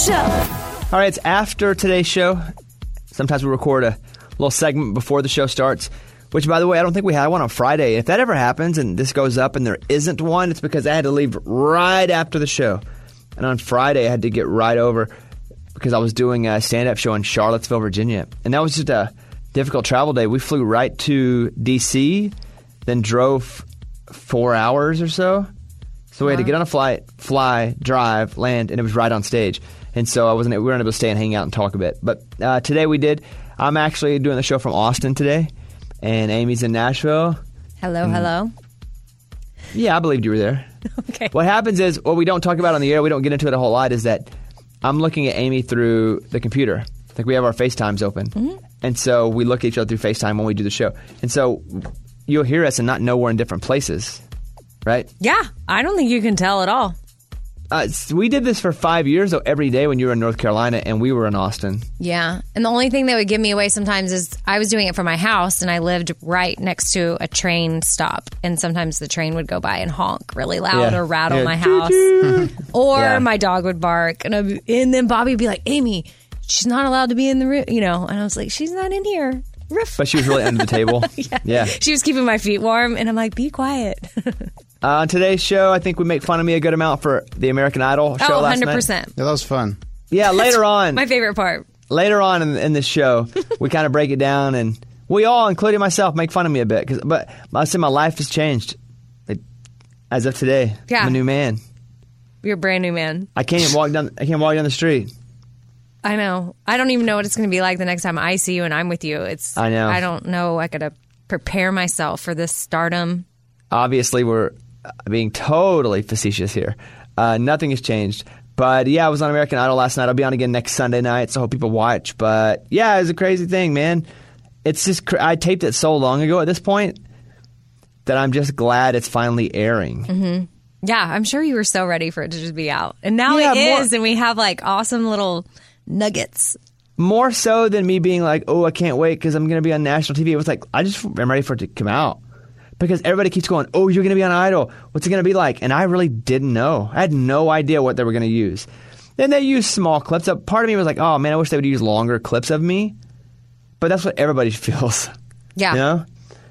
Show. All right, it's after today's show. Sometimes we record a little segment before the show starts, which, by the way, I don't think we had one on Friday. If that ever happens and this goes up and there isn't one, it's because I had to leave right after the show. And on Friday, I had to get right over because I was doing a stand-up show in Charlottesville, Virginia. And that was just a difficult travel day. We flew right to D.C., then drove 4 hours or so. So we had to get on a flight, fly, drive, land, and it was right on stage. And so we weren't able to stay and hang out and talk a bit. But today we did. I'm actually doing the show from Austin today, and Amy's in Nashville. Hello. Yeah, I believed you were there. Okay. What happens is, what we don't talk about on the air, we don't get into it a whole lot, is that I'm looking at Amy through the computer. Like, we have our FaceTimes open. Mm-hmm. And so we look at each other through FaceTime when we do the show. And so you'll hear us and not know we're in different places. Right? Yeah, I don't think you can tell at all. We did this for 5 years, though, every day when you were in North Carolina and we were in Austin. Yeah, and the only thing that would give me away sometimes is I was doing it from my house, and I lived right next to a train stop, and sometimes the train would go by and honk really loud or rattle my house, or my dog would bark, and then Bobby would be like, "Amy, she's not allowed to be in the room," and I was like, "She's not in here." But she was really under the table. Yeah. She was keeping my feet warm, and I'm like, "Be quiet." On today's show, I think we make fun of me a good amount for the American Idol show last 100%. night. Yeah, that was fun. Yeah, later on. My favorite part. Later on in this show, we kind of break it down, and we all, including myself, make fun of me a bit. But I say my life has changed. As of today, I'm a new man. You're a brand new man. I can't even walk down the street. I know. I don't even know what it's going to be like the next time I see you and I'm with you. I know. I don't know. I got to prepare myself for this stardom. Obviously, we're being totally facetious here. Nothing has changed. But yeah, I was on American Idol last night. I'll be on again next Sunday night, so I hope people watch. But yeah, it was a crazy thing, man. It's just, I taped it so long ago at this point that I'm just glad it's finally airing. Mm-hmm. Yeah, I'm sure you were so ready for it to just be out. And now it is, and we have like awesome little nuggets. More so than me being like, oh, I can't wait because I'm going to be on national TV. It was like, I just am ready for it to come out. Because everybody keeps going, oh, you're going to be on Idol. What's it going to be like? And I really didn't know. I had no idea what they were going to use. Then they used small clips. Part of me was like, oh, man, I wish they would use longer clips of me. But that's what everybody feels. Yeah. You know?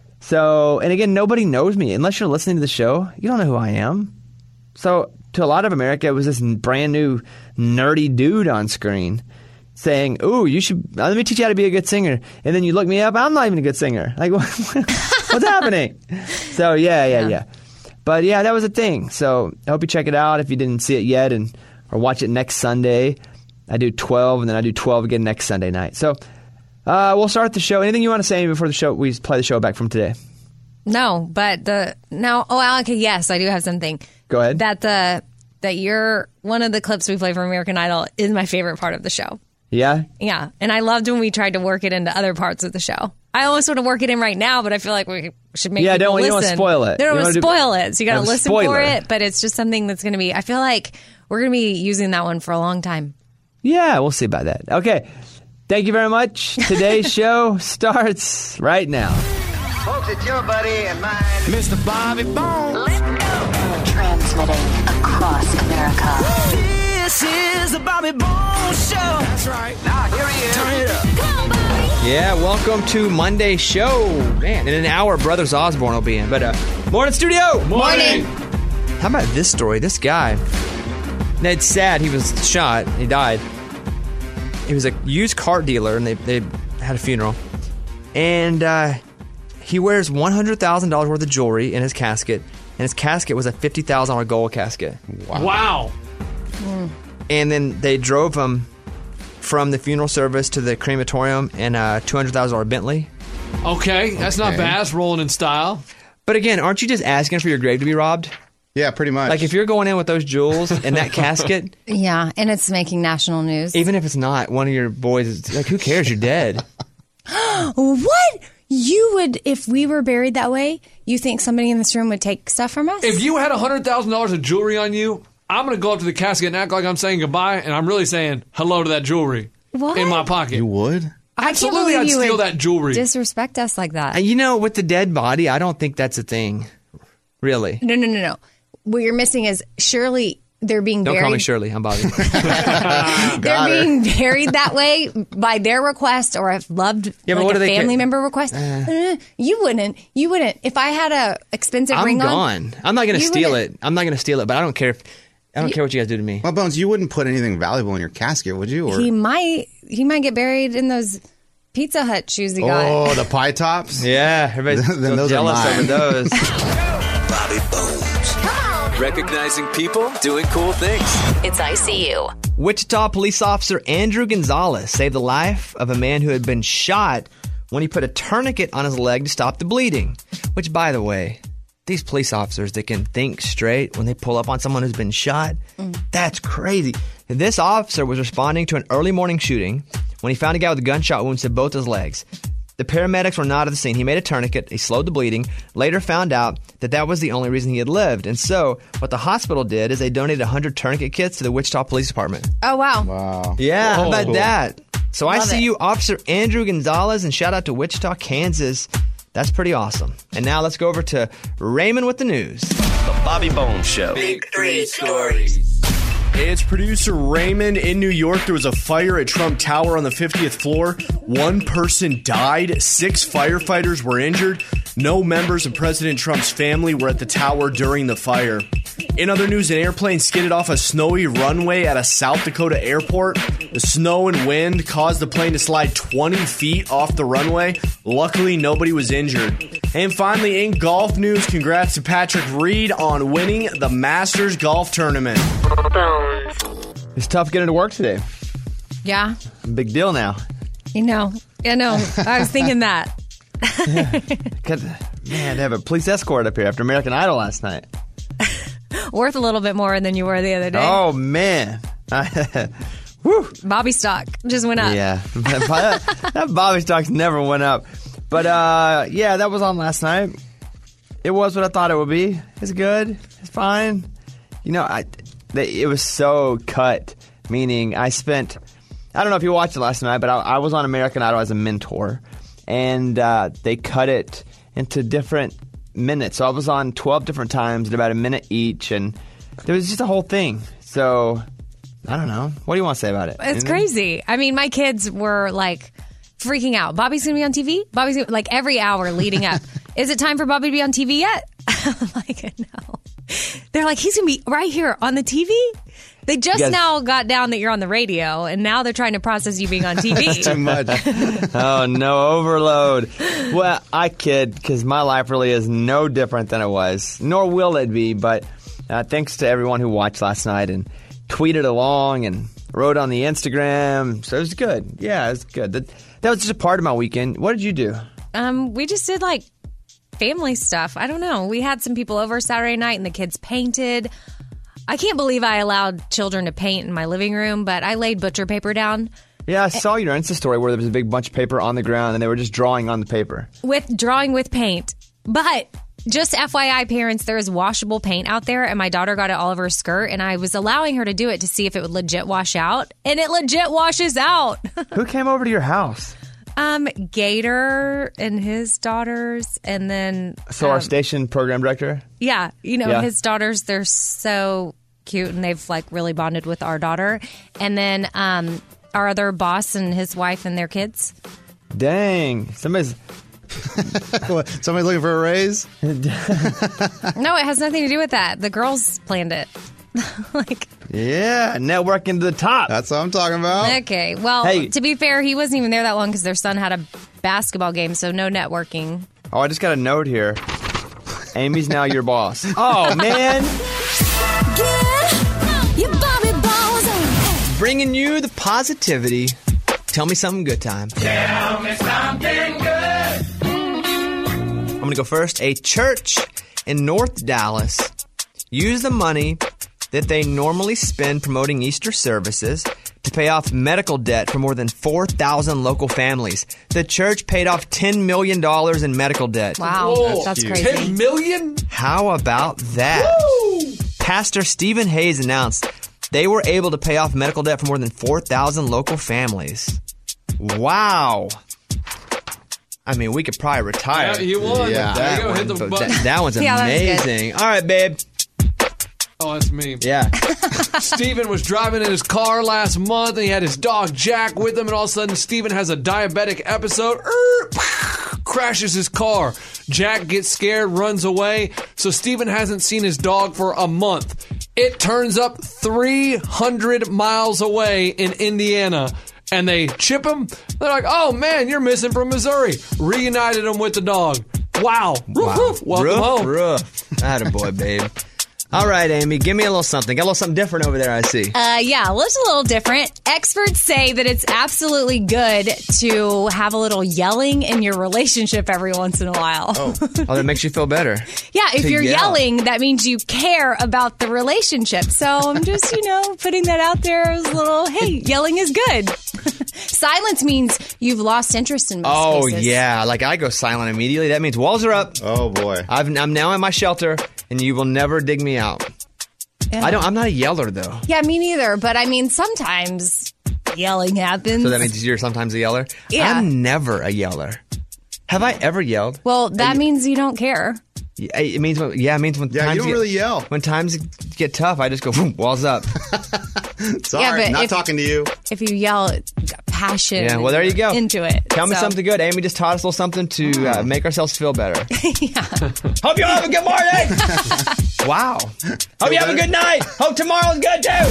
So, and again, nobody knows me. Unless you're listening to the show, you don't know who I am. So, to a lot of America, it was this brand new nerdy dude on screen saying, ooh, you should, let me teach you how to be a good singer. And then you look me up, I'm not even a good singer. Like, what's happening? So, yeah. But yeah, that was a thing. So I hope you check it out if you didn't see it yet or watch it next Sunday. I do 12, and then I do 12 again next Sunday night. So we'll start the show. Anything you want to say before the show? We play the show back from today. No, but okay, yes, I do have something. Go ahead. That you're one of the clips we play from American Idol is my favorite part of the show. Yeah? Yeah, and I loved when we tried to work it into other parts of the show. I almost want to work it in right now, but I feel like we should make people listen. You don't want to spoil it. They don't want to spoil it, so you got to listen for it, but it's just something that's going to be, I feel like we're going to be using that one for a long time. Yeah, we'll see about that. Okay, thank you very much. Today's show starts right now. Folks, it's your buddy and mine, Mr. Bobby Bones. Let's go. Transmitting across America. This is the Bobby Bones Show. That's right. Now, here he is. Turn it up. Come on, Bobby. Yeah, welcome to Monday's show. Man, in an hour, Brothers Osborne will be in. But morning, studio. Morning. How about this story? This guy. Now, it's sad. He was shot. He died. He was a used car dealer, and they had a funeral. And he wears $100,000 worth of jewelry in his casket, and his casket was a $50,000 gold casket. Wow. And then they drove him from the funeral service to the crematorium in a $200,000 Bentley. Okay, that's not bad. It's rolling in style. But again, aren't you just asking for your grave to be robbed? Yeah, pretty much. Like, if you're going in with those jewels and that casket, Yeah, and it's making national news. even if it's not one of your boys, like, who cares? You're dead. What? You would, if we were buried that way, you think somebody in this room would take stuff from us? If you had $100,000 of jewelry on you, I'm going to go up to the casket and act like I'm saying goodbye, and I'm really saying hello to that jewelry What? in my pocket. You would? Absolutely, I'd steal that jewelry. Disrespect us like that. You know, with the dead body, I don't think that's a thing. Really. No. What you're missing is surely they're being Don't buried. call me Shirley. I'm Bobby. They're being buried that way by their request or a loved Yeah, but like what a do they family ca- member request. You wouldn't. If I had a expensive I'm ring on, gone. I'm not going to you steal wouldn't- it. I'm not going to steal it, but I don't care what you guys do to me. Well, Bones, you wouldn't put anything valuable in your casket, would you? Or he might get buried in those Pizza Hut shoes he got. oh, the pie tops. Yeah, everybody's Then so those are jealous mine. over those. Bobby Bones. Recognizing people doing cool things. It's ICU. Wichita police officer Andrew Gonzalez saved the life of a man who had been shot when he put a tourniquet on his leg to stop the bleeding. Which, by the way, these police officers that can think straight when they pull up on someone who's been shot, that's crazy. This officer was responding to an early morning shooting when he found a guy with gunshot wounds to both his legs. The paramedics were not at the scene. He made a tourniquet. He slowed the bleeding. Later found out that was the only reason he had lived. And so what the hospital did is they donated 100 tourniquet kits to the Wichita Police Department. Oh wow. Wow. Yeah, how about that? So I Love see it. you, Officer Andrew Gonzalez, and shout out to Wichita, Kansas. That's pretty awesome. And now let's go over to Raymond with the news. The Bobby Bones Show. Big 3 stories. Hey, it's producer Raymond. In New York, there was a fire at Trump Tower on the 50th floor. One person died. 6 firefighters were injured. No members of President Trump's family were at the tower during the fire. In other news, an airplane skidded off a snowy runway at a South Dakota airport. The snow and wind caused the plane to slide 20 feet off the runway. Luckily, nobody was injured. And finally, in golf news, congrats to Patrick Reed on winning the Masters Golf Tournament. It's tough getting to work today. Yeah. Big deal now. I know. I was thinking that. Man, they have a police escort up here after American Idol last night. Worth a little bit more than you were the other day. Oh, man. Woo. Bobby stock just went up. Yeah. that Bobby stocks never went up. But, yeah, that was on last night. It was what I thought it would be. It's good. It's fine. You know, it was so cut, meaning I don't know if you watched it last night, but I was on American Idol as a mentor, and they cut it into different minutes. So I was on 12 different times at about a minute each, and there was just a whole thing. So, I don't know. What do you want to say about it? It's crazy. I mean, my kids were like freaking out. Bobby's going to be on TV? Bobby's gonna, like every hour leading up. Is it time for Bobby to be on TV yet? I'm like, no. They're like, he's going to be right here on the TV? They just now got down that you're on the radio, and now they're trying to process you being on TV. Too much. Oh, no, overload. Well, I kid, because my life really is no different than it was, nor will it be. But thanks to everyone who watched last night and tweeted along and wrote on the Instagram. So it was good. Yeah, it was good. That was just a part of my weekend. What did you do? We just did like family stuff. I don't know. We had some people over Saturday night, and the kids painted. I can't believe I allowed children to paint in my living room, but I laid butcher paper down. Yeah, I saw your Insta story where there was a big bunch of paper on the ground and they were just drawing on the paper. Drawing with paint. But just FYI, parents, there is washable paint out there, and my daughter got it all over her skirt, and I was allowing her to do it to see if it would legit wash out, and it legit washes out. Who came over to your house? Gator and his daughters, and then... So our station program director? Yeah, Yeah. his daughters, they're so cute, and they've like really bonded with our daughter. And then our other boss and his wife and their kids. Dang. Somebody's... What, somebody looking for a raise? No, it has nothing to do with that. The girls planned it. Yeah, networking to the top. That's what I'm talking about. Okay, well, Hey. to be fair, he wasn't even there that long because their son had a basketball game, so no networking. Oh, I just got a note here. Amy's now your boss. Oh, man. Bringing you the positivity. Tell me something good time. Tell me something good. I'm going to go first. A church in North Dallas used the money that they normally spend promoting Easter services to pay off medical debt for more than 4,000 local families. The church paid off $10 million in medical debt. Wow, Whoa, that's huge. crazy. 10 million? How about that? Woo! Pastor Stephen Hayes announced they were able to pay off medical debt for more than 4,000 local families. Wow. I mean, we could probably retire. Yeah, you won. Yeah. There you go. Hit the But button. that one's Yeah, that was good. amazing. All right, babe. Oh, that's me. Yeah. Steven was driving in his car last month, and he had his dog Jack with him, and all of a sudden Steven has a diabetic episode. Crashes his car. Jack gets scared, runs away. So Steven hasn't seen his dog for a month. It turns up 300 miles away in Indiana, and they chip him. They're like, oh man, you're missing from Missouri. Reunited him with the dog. Wow. Woof, woof. Welcome home. Attaboy, babe. All right, Amy, give me a little something. Got a little something different over there, I see. Yeah, looks a little different. Experts say that it's absolutely good to have a little yelling in your relationship every once in a while. Oh, that makes you feel better. Yeah, if To you're yell. yelling, that means you care about the relationship. So I'm just, putting that out there as a little, hey, yelling is good. Silence means you've lost interest in most cases. Yeah, like I go silent immediately. That means walls are up. Oh, boy. I'm now in my shelter, and you will never dig me out. Yeah. I'm not a yeller, though. Yeah, me neither. But I mean, sometimes yelling happens. So that means you're sometimes a yeller? Yeah. I'm never a yeller. Have I ever yelled? Well, that means you don't care. It means when Yeah, times you don't really yell. When times get tough, I just go, boom, walls up. Sorry, but not if- talking to you. If you yell, you've got passion. Yeah, well, there you go. Into it. Tell me So- something good. Amy just taught us a little something to make ourselves feel better. Yeah. Hope you all have a good morning. Wow. Hope you have a good night. Hope tomorrow's good, too.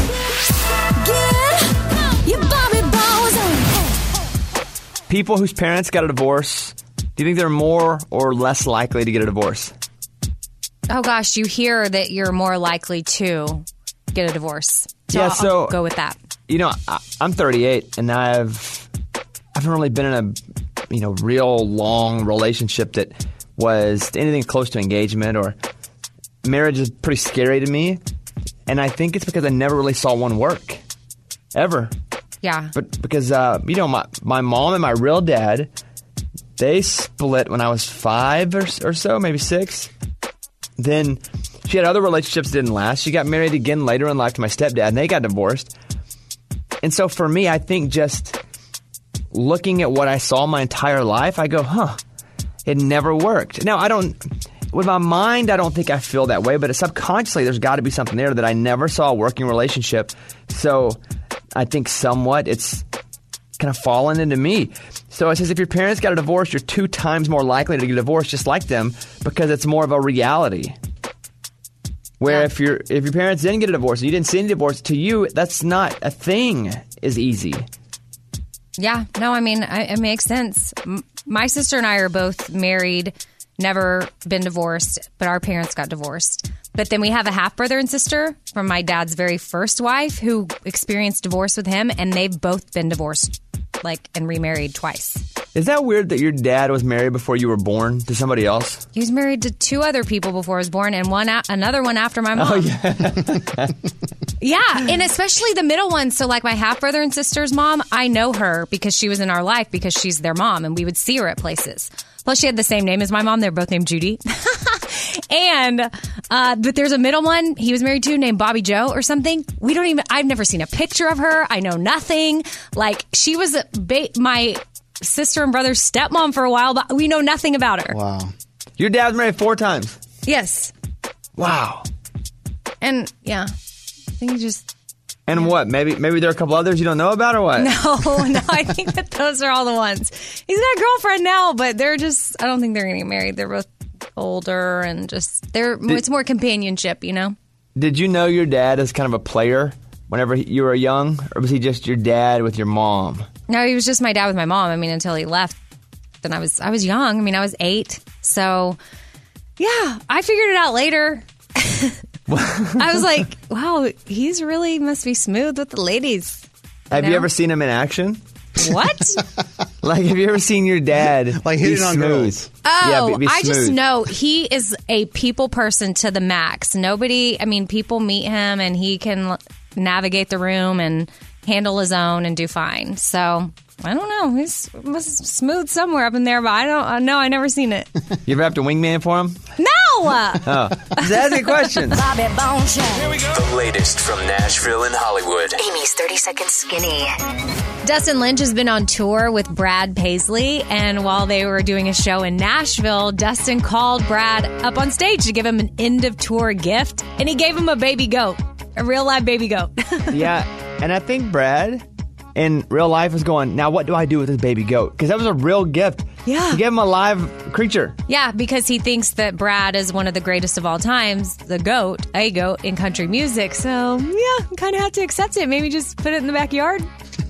People whose parents got a divorce, do you think they're more or less likely to get a divorce? Oh gosh, you hear that you're more likely to get a divorce. Yeah, so- I'll go with that. I'm 38, and I haven't really been in a real long relationship that was anything close to engagement, or marriage is pretty scary to me. And I think it's because I never really saw one work ever. Yeah. But because my mom and my real dad, they split when I was 5 or so, maybe 6. Then she had other relationships that didn't last. She got married again later in life to my stepdad, and they got divorced. And so for me, I think just looking at what I saw my entire life, I go, it never worked. Now, with my mind, I don't think I feel that way, but subconsciously, there's got to be something there that I never saw a working relationship. So I think somewhat it's kind of fallen into me. So it says if your parents got a divorce, you're 2 times more likely to get divorced just like them, because it's more of a reality. Where if your parents didn't get a divorce and you didn't see any divorce, to you, that's not a thing is easy. Yeah. No, I mean, it makes sense. My sister and I are both married, never been divorced, but our parents got divorced. But then we have a half brother and sister from my dad's very first wife who experienced divorce with him, and they've both been divorced, and remarried twice. Is that weird that your dad was married before you were born to somebody else? He was married to 2 other people before I was born, and another one after my mom. Oh, yeah. Yeah, and especially the middle one. So, my half brother and sister's mom, I know her because she was in our life because she's their mom, and we would see her at places. Plus, she had the same name as my mom. They're both named Judy. But there's a middle one he was married to named Bobby Joe or something. I've never seen a picture of her. I know nothing. She was my sister and brother's stepmom for a while, but we know nothing about her. Wow. Your dad was married 4 times. Yes. Wow. And yeah, I think just... And what? Maybe there are a couple others you don't know about, or what? No, I think that those are all the ones. He's got a girlfriend now, but they're just, I don't think they're going to get married. They're both older and just, it's more companionship, Did you know your dad as kind of a player whenever you were young, or was he just your dad with your mom? No, he was just my dad with my mom. Until he left. Then I was young. I was 8. So, yeah, I figured it out later. I was like, wow, he's really must be smooth with the ladies. Have you ever seen him in action? What? Have you ever seen your dad hitting on girls? Oh, be I just smooth. know he is a people person to the max. People meet him and he can navigate the room and handle his own and do fine. So, I don't know. He's smooth somewhere up in there, but I never seen it. You ever have to wingman for him? No! Oh, just asking questions. Bobby Bones Show. The latest from Nashville and Hollywood. Amy's 30 Second Skinny. Dustin Lynch has been on tour with Brad Paisley, and while they were doing a show in Nashville, Dustin called Brad up on stage to give him an end-of-tour gift, and he gave him a baby goat, a real live baby goat. Yeah, and I think Brad in real life is going, now what do I do with this baby goat? Because that was a real gift. Yeah. He gave him a live creature. Yeah, because he thinks that Brad is one of the greatest of all times, a goat in country music. So, yeah, kind of have to accept it. Maybe just put it in the backyard.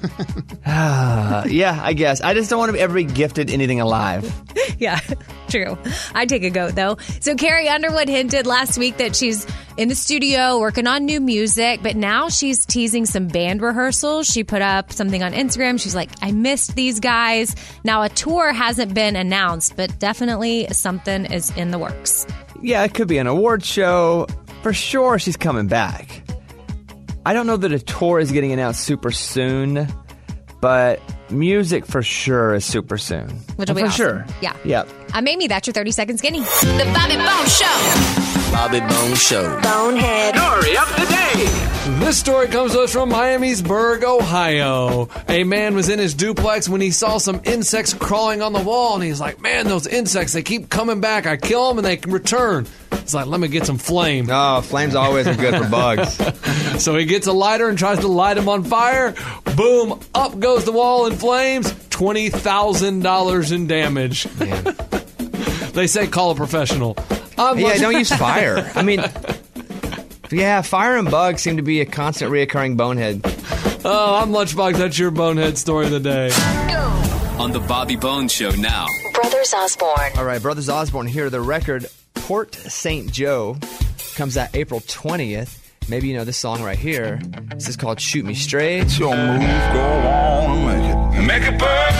Yeah, I guess. I just don't want to ever be gifted anything alive. Yeah, true. I'd take a goat, though. So Carrie Underwood hinted last week that she's in the studio working on new music, but now she's teasing some band rehearsals. She put up something on Instagram. She's like, I missed these guys. Now, a tour hasn't been announced, but definitely something is in the works. Yeah, it could be an award show. For sure, she's coming back. I don't know that a tour is getting announced super soon, but music for sure is super soon. Which will be for awesome. Sure. Yeah. Yep. I'm Amy. That's your 30-second skinny. The Bobby Bones Show. Bobby Bones Show. Bonehead. Story of the day. This story comes to us from Miamisburg, Ohio. A man was in his duplex when he saw some insects crawling on the wall, and he's like, man, those insects, they keep coming back. I kill them and they can return. He's like, let me get some flame. Oh, flames always are good for bugs. So he gets a lighter and tries to light them on fire. Boom, up goes the wall in flames. $20,000 in damage. They say call a professional. Yeah, don't use fire. I mean, yeah, fire and bugs seem to be a constant reoccurring bonehead. Oh, I'm Lunchbox. That's your bonehead story of the day. On the Bobby Bones Show now. Brothers Osborne. All right, Brothers Osborne here. The record, Port St. Joe, comes out April 20th. Maybe you know this song right here. This is called Shoot Me Straight. It's your move, go on and make it. And make it burn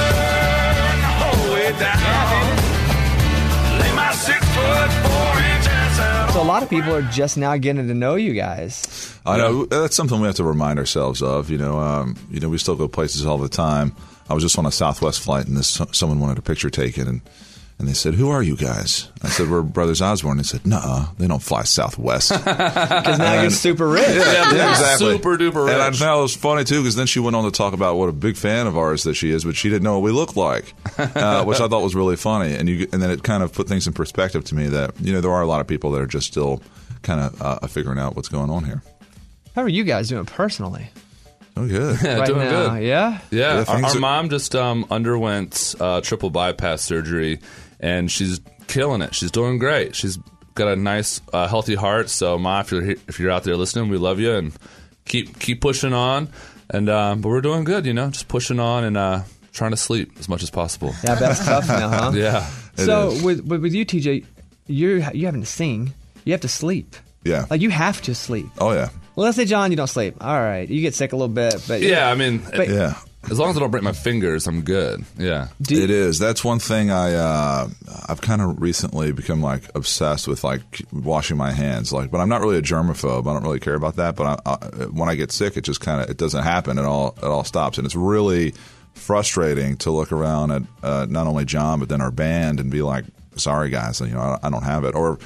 all the way down. Lay my 6 foot 4 inches out. So a lot of people are just now getting to know you guys. I know that's something we have to remind ourselves of. You know, we still go places all the time. I was just on a Southwest flight, and someone wanted a picture taken, and they said, "Who are you guys?" I said, "We're Brothers Osborne." They said, "Nuh-uh, they don't fly Southwest." Because now you're super rich. Yeah, exactly. Super duper rich. And I thought it was funny, too, because then she went on to talk about what a big fan of ours that she is, but she didn't know what we looked like, which I thought was really funny. And then it kind of put things in perspective to me that, you know, there are a lot of people that are just still kind of figuring out what's going on here. How are you guys doing personally? Oh, good. Yeah, Right doing now, good. yeah? Yeah, things our are- mom just underwent triple bypass surgery, and she's killing it. She's doing great. She's got a nice, healthy heart. So, Ma, if you're out there listening, we love you, and keep pushing on. And but we're doing good, you know, just pushing on and trying to sleep as much as possible. Yeah, that's tough now, huh? Yeah. So is. with you, TJ, you having to sing. You have to sleep. Yeah. Like, you have to sleep. Oh, yeah. Well, let's say, John, you don't sleep. All right. You get sick a little bit. But Yeah, I mean, But- Yeah. as long as I don't break my fingers, I'm good. Yeah. It is. That's one thing I've kind of recently become like obsessed with, like washing my hands. Like, but I'm not really a germaphobe. I don't really care about that. But when I get sick, it just it doesn't happen. It all stops, and it's really frustrating to look around at not only John but then our band and be like, "Sorry, guys, you know, I don't have it." Or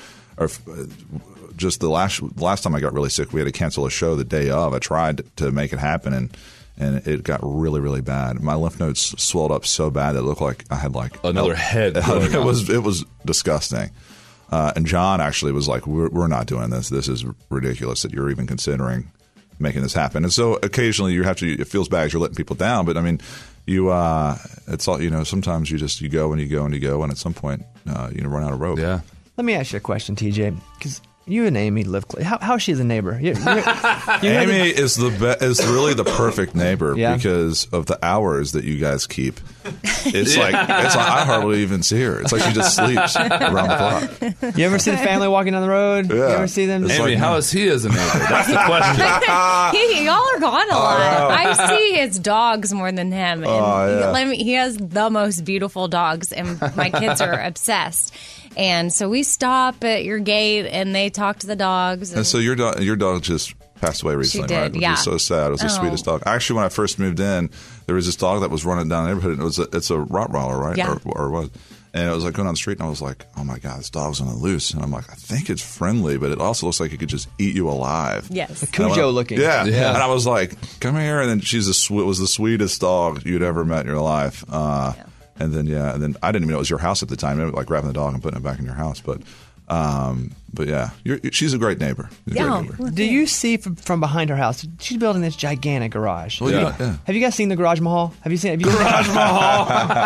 just the last time I got really sick, we had to cancel a show the day of. I tried to make it happen, and it got really, really bad. My lymph nodes swelled up so bad that it looked like I had like Another head going on. It was disgusting. And John actually was like, "We're not doing this. This is ridiculous that you're even considering making this happen." And so occasionally it feels bad as you're letting people down, but I mean, it's all, you know, sometimes you go and you go and you go, and at some point run out of rope. Yeah. Let me ask you a question, TJ, because you and Amy live close. How is she as a neighbor? Amy is really the perfect neighbor Yeah. because of the hours that you guys keep. It's like I hardly even see her. It's like she just sleeps around the clock. You ever see the family walking down the road? Yeah. You ever see them? It's Amy, like- how is he as a neighbor? That's the question. Y'all are gone a lot. I see his dogs more than him. And he has the most beautiful dogs, and my kids are obsessed. And so we stop at your gate, and they talk to the dogs. And so your dog just passed away recently, did, right? Which yeah. is so sad. It was the sweetest dog. Actually, when I first moved in, there was this dog that was running down the neighborhood. And it's a Rottweiler, right? Yeah. Or was. And it was like going on the street, and I was like, oh my God, this dog's on the loose. And I'm like, I think it's friendly, but it also looks like it could just eat you alive. Yes. Cujo looking. Yeah. And I was like, come here. And then was the sweetest dog you'd ever met in your life. And then I didn't even know it was your house at the time. Like grabbing the dog and putting it back in your house. But yeah, she's a great neighbor. Do you see from behind her house? She's building this gigantic garage. Well, yeah. Have you guys seen the Garage Mahal? Have you seen Garage Mahal?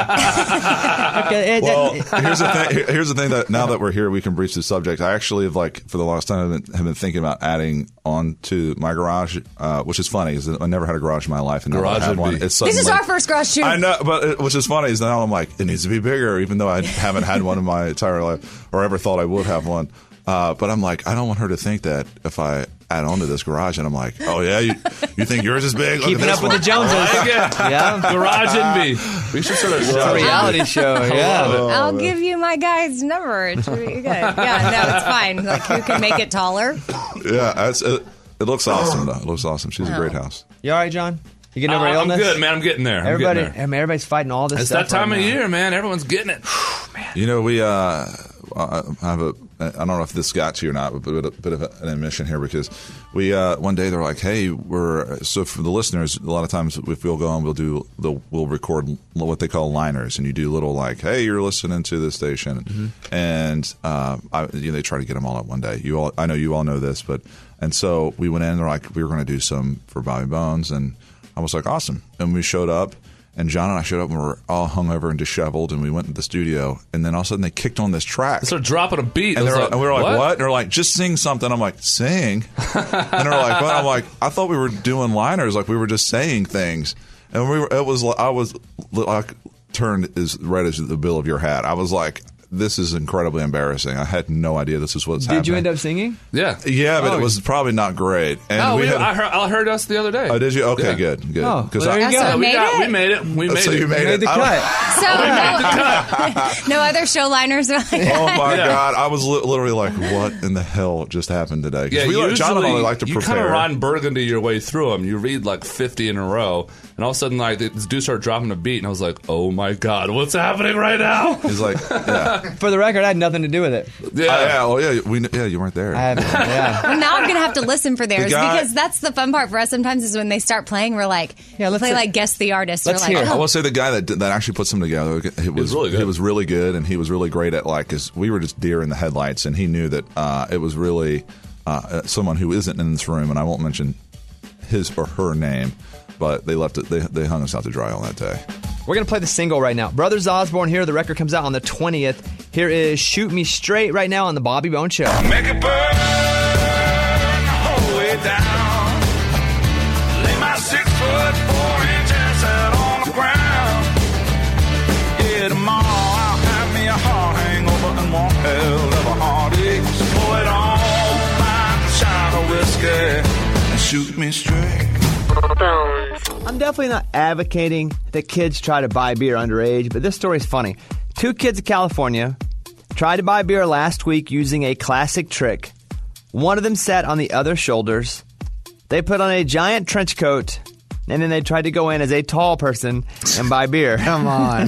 Here's the thing that now that we're here, we can breach the subject. I actually have for the longest time have been thinking about adding on to my garage, which is funny because I never had a garage in my life, and now I have one. This is our first garage too. I know, but which is funny is now I'm like, it needs to be bigger, even though I haven't had one in my entire life or ever thought I would have one. But I'm like, I don't want her to think that if I add on to this garage, and I'm like, oh yeah, you think yours is big? Keeping up with the Joneses. Yeah, Garage Envy. We should start a reality show. Yeah, I'll give you my guy's number. It should be good. Yeah, no, it's fine. Like, who can make it taller? Yeah, it looks awesome though. It looks awesome. She's a great house. You all right, John? You getting over illness? I'm good, man. I'm getting there. Everybody's fighting all this stuff. It's that time of year, man. Everyone's getting it. Man. You know, we I don't know if this got to you or not, but a bit of an admission here because we one day they're like, hey, so for the listeners, a lot of times if we'll go on, we'll record what they call liners, and you do little like, hey, you're listening to this station, and they try to get them all at one day. I know you all know this, and so we went in and they're like, we were going to do some for Bobby Bones, and I was like, awesome, and we showed up. And John and I showed up and we were all hungover and disheveled, and we went to the studio, and then all of a sudden they kicked on this track. They started dropping a beat. And we were like, what? And they're like, just sing something. I'm like, sing? And they're like, what? I'm like, I thought we were doing liners, like we were just saying things. And I was turned as red as the bill of your hat. I was like, this is incredibly embarrassing. I had no idea this is what's happening. Did you end up singing? Yeah. Yeah, but it was probably not great. And I heard us the other day. Oh, did you? Okay, yeah. Good. Oh, well, there you go. We made it. So you made the cut. No other show liners are like that. Oh my God. I was literally like, what in the hell just happened today? John and I like to prepare. You kind of Ron Burgundy your way through them. You read like 50 in a row, and all of a sudden like this dude started dropping a beat, and I was like, oh my God, what's happening right now? He's like, yeah. For the record, I had nothing to do with it. You weren't there. Well, now I'm going to have to listen for theirs because that's the fun part for us sometimes is when they start playing, we're like, like guess the artist. Let's hear. I will say the guy that actually put them together, it was really good. He was really good, and he was really great at because we were just deer in the headlights, and he knew that it was really someone who isn't in this room, and I won't mention his or her name, but they left it. They hung us out to dry on that day. We're going to play the single right now. Brothers Osborne here. The record comes out on the 20th. Here is Shoot Me Straight right now on The Bobby Bones Show. Make it burn all the way down. Lay my 6 foot 4 inches out on the ground. Yeah, tomorrow I'll have me a heart hangover and won't hell of a heartache. So pour it on my shot of whiskey and shoot me straight. I'm definitely not advocating that kids try to buy beer underage, but this story's funny. 2 kids in California tried to buy beer last week using a classic trick. One of them sat on the other's shoulders. They put on a giant trench coat, and then they tried to go in as a tall person and buy beer. Come on.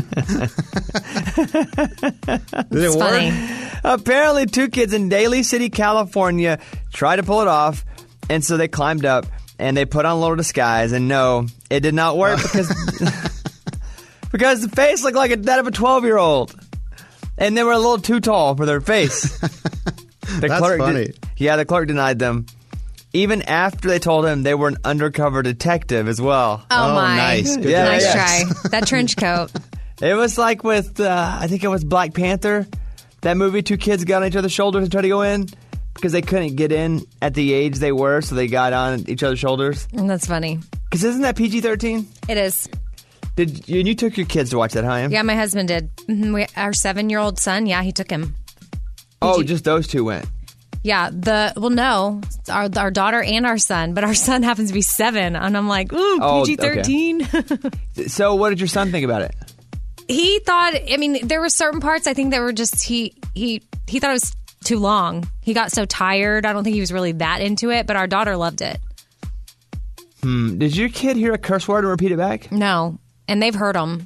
Did it work? Apparently, 2 kids in Daly City, California tried to pull it off, and so they climbed up. And they put on a little disguise, and no, it did not work because the face looked like that of a 12-year-old, and they were a little too tall for their face. That's funny. The clerk denied them, even after they told him they were an undercover detective as well. Oh my! Nice, good nice try. That trench coat. It was like with I think it was Black Panther, that movie. 2 kids got on each other's shoulders and tried to go in. Because they couldn't get in at the age they were, so they got on each other's shoulders. And that's funny. Because isn't that PG-13? It is. You took your kids to watch that, huh? Yeah, my husband did. Our 7-year-old son, he took him. Just those 2 went? Yeah, no, our daughter and our son, but our son happens to be 7, and I'm like, ooh, PG-13. Okay. So what did your son think about it? He thought, there were certain parts I think that were just, he thought it was too long. He got so tired. I don't think he was really that into it, but our daughter loved it. Did your kid hear a curse word and repeat it back? No, and they've heard them.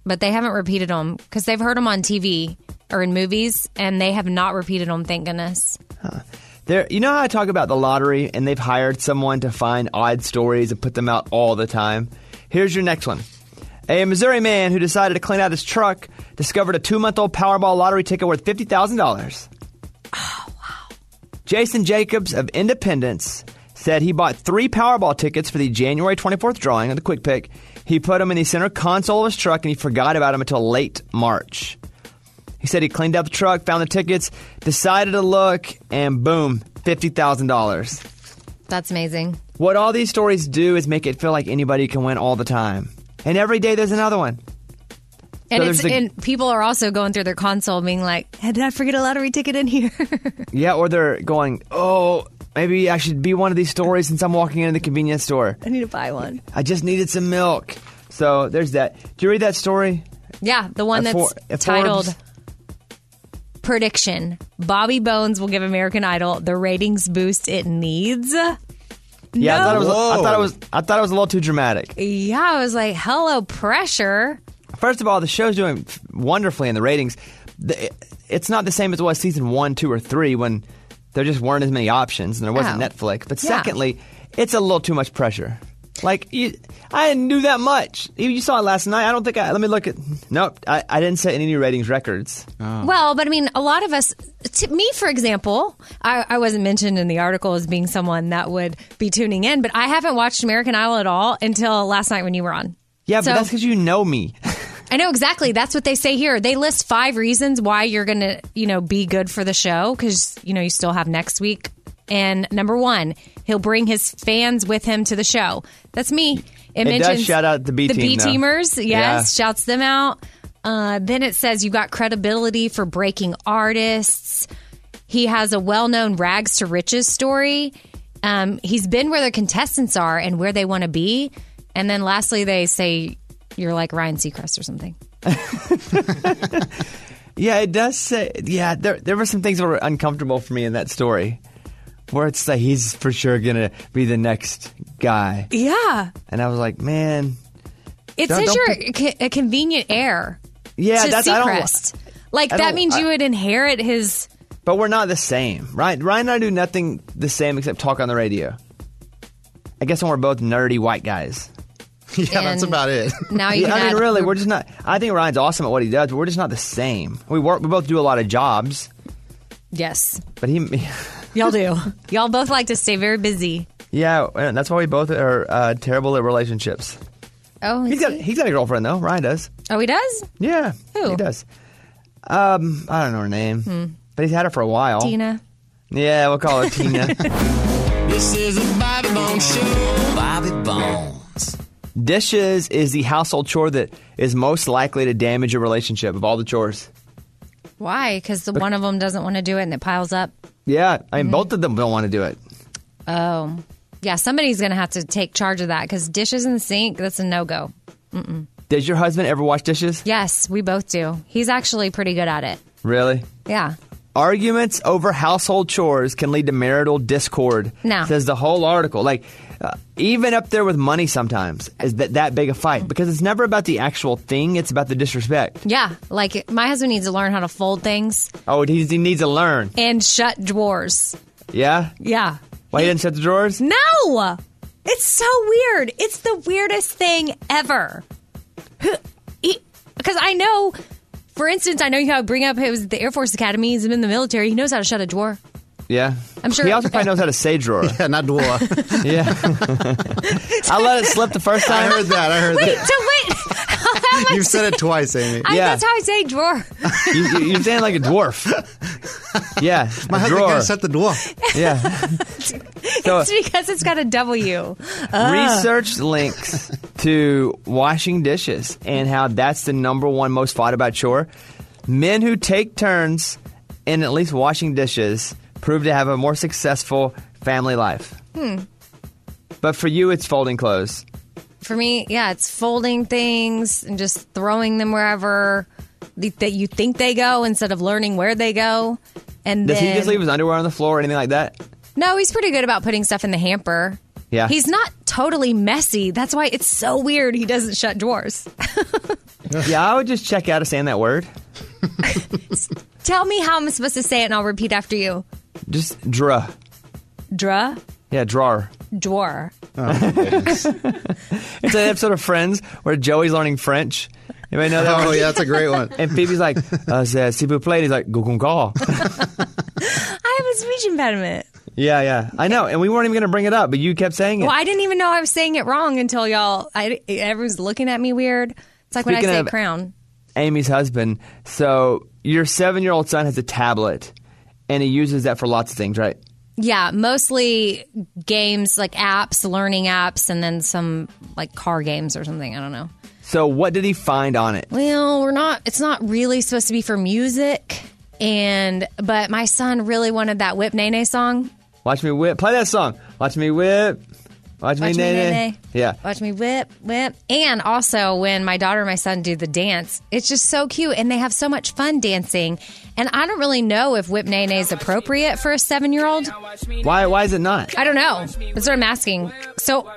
but they haven't repeated them because they've heard them on TV or in movies, and they have not repeated them, thank goodness. You know how I talk about the lottery, and they've hired someone to find odd stories and put them out all the time? Here's your next one. A Missouri man who decided to clean out his truck discovered a 2-month-old Powerball lottery ticket worth $50,000. Oh, wow. Jason Jacobs of Independence said he bought 3 Powerball tickets for the January 24th drawing of the Quick Pick. He put them in the center console of his truck, and he forgot about them until late March. He said he cleaned out the truck, found the tickets, decided to look, and boom, $50,000. That's amazing. What all these stories do is make it feel like anybody can win all the time. And every day there's another one. And, So and people are also going through their console being like, hey, did I forget a lottery ticket in here? Yeah, or they're going, oh, maybe I should be one of these stories since I'm walking into the convenience store. I need to buy one. I just needed some milk. So there's that. Did you read that story? Yeah, the one that's titled Prediction. Bobby Bones will give American Idol the ratings boost it needs. Yeah, No. I thought it was a little too dramatic. Yeah, I was like, hello, pressure. First of all, the show's doing wonderfully in the ratings. It's not the same as it was season 1, 2, or 3 when there just weren't as many options and there wasn't Netflix. But secondly, it's a little too much pressure. Like, I didn't do that much. You saw it last night. I don't think let me look at... Nope, I didn't set any ratings records. Oh. Well, but I mean, a lot of us... me, for example, I wasn't mentioned in the article as being someone that would be tuning in, but I haven't watched American Idol at all until last night when you were on. Yeah, but that's because you know me. I know exactly. That's what they say here. They list 5 reasons why you're going to, be good for the show because, you still have next week. And number 1, he'll bring his fans with him to the show. That's me. It mentions does shout out the B team. The B-teamers, yes, Yeah. shouts them out. Then it says you got credibility for breaking artists. He has a well-known rags to riches story. He's been where the contestants are and where they want to be. And then lastly, they say you're like Ryan Seacrest or something. Yeah, it does say... Yeah, there were some things that were uncomfortable for me in that story. Where it's like he's for sure going to be the next guy. Yeah. And I was like, man... It says you're a convenient heir. Yeah, to that's... Seacrest. That means you would inherit his... But we're not the same, right? Ryan and I do nothing the same except talk on the radio. I guess when we're both nerdy white guys. Yeah, that's about it. Now you I mean, really, we're just not... I think Ryan's awesome at what he does, but we're just not the same. We both do a lot of jobs. Yes. But Y'all do. Y'all both like to stay very busy. Yeah, and that's why we both are terrible at relationships. Oh, he's got a girlfriend, though. Ryan does. Oh, he does? Yeah. Who? He does. I don't know her name. But he's had her for a while. Tina. Yeah, we'll call her Tina. This is a Bobby Bones Show. Bobby Bones. Dishes is the household chore that is most likely to damage a relationship of all the chores. Why? Because one of them doesn't want to do it and it piles up? Yeah, I mean, both of them don't want to do it. Oh. Yeah, somebody's going to have to take charge of that because dishes in the sink, that's a no-go. Mm-mm. Does your husband ever wash dishes? Yes, we both do. He's actually pretty good at it. Really? Yeah. Arguments over household chores can lead to marital discord. No. Says the whole article. Like, even up there with money sometimes is that big a fight. Because it's never about the actual thing, it's about the disrespect. Yeah. Like, my husband needs to learn how to fold things. Oh, he needs to learn. And shut drawers. Yeah? Yeah. Why he didn't shut the drawers? No! It's so weird. It's the weirdest thing ever. Because I know... For instance, I know you bring up he was at the Air Force Academy. He's been in the military. He knows how to shut a drawer. Yeah. I'm sure. He also probably knows how to say drawer. Yeah, not drawer. Yeah. I let it slip the first time. I heard that. Wait, so You've said it twice, Amy. That's how I say drawer. You're saying like a dwarf. Yeah. My husband drawer. got to shut the door. Yeah. It's because it's got a W. Research links to washing dishes and how that's the number one most fought about chore. Men who take turns in at least washing dishes prove to have a more successful family life. But for you, it's folding clothes. For me, yeah, it's folding things and just throwing them wherever that you think they go instead of learning where they go. And Does he just leave his underwear on the floor or anything like that? No, he's pretty good about putting stuff in the hamper. Yeah. He's not totally messy. That's why it's so weird he doesn't shut drawers. Yeah, I would just check out of saying that word. Tell me how I'm supposed to say it, and I'll repeat after you. Just draw. Draw? Yeah, drawer. Drawer. It's an episode of Friends where Joey's learning French. Anybody know that? Oh, yeah, that's a great one. And Phoebe's like, s'il vous plaît. He's like, go. I have a speech impediment. Yeah. I know. And we weren't even going to bring it up, but you kept saying it. Well, I didn't even know I was saying it wrong until everyone's looking at me weird. It's like when I Speaking say of crown. Amy's husband. So your 7-year-old son has a tablet, and he uses that for lots of things, right? Yeah, mostly games, like apps, learning apps, and then some like car games or something. I don't know. So what did he find on it? Well, it's not really supposed to be for music. But my son really wanted that Whip Nene song. Watch me whip. Play that song. Watch me whip. Watch me nene. Yeah. Watch me whip. And also when my daughter and my son do the dance, it's just so cute. And they have so much fun dancing. And I don't really know if Whip Nene is appropriate for a 7-year-old. Why is it not? I don't know. That's what I'm asking. So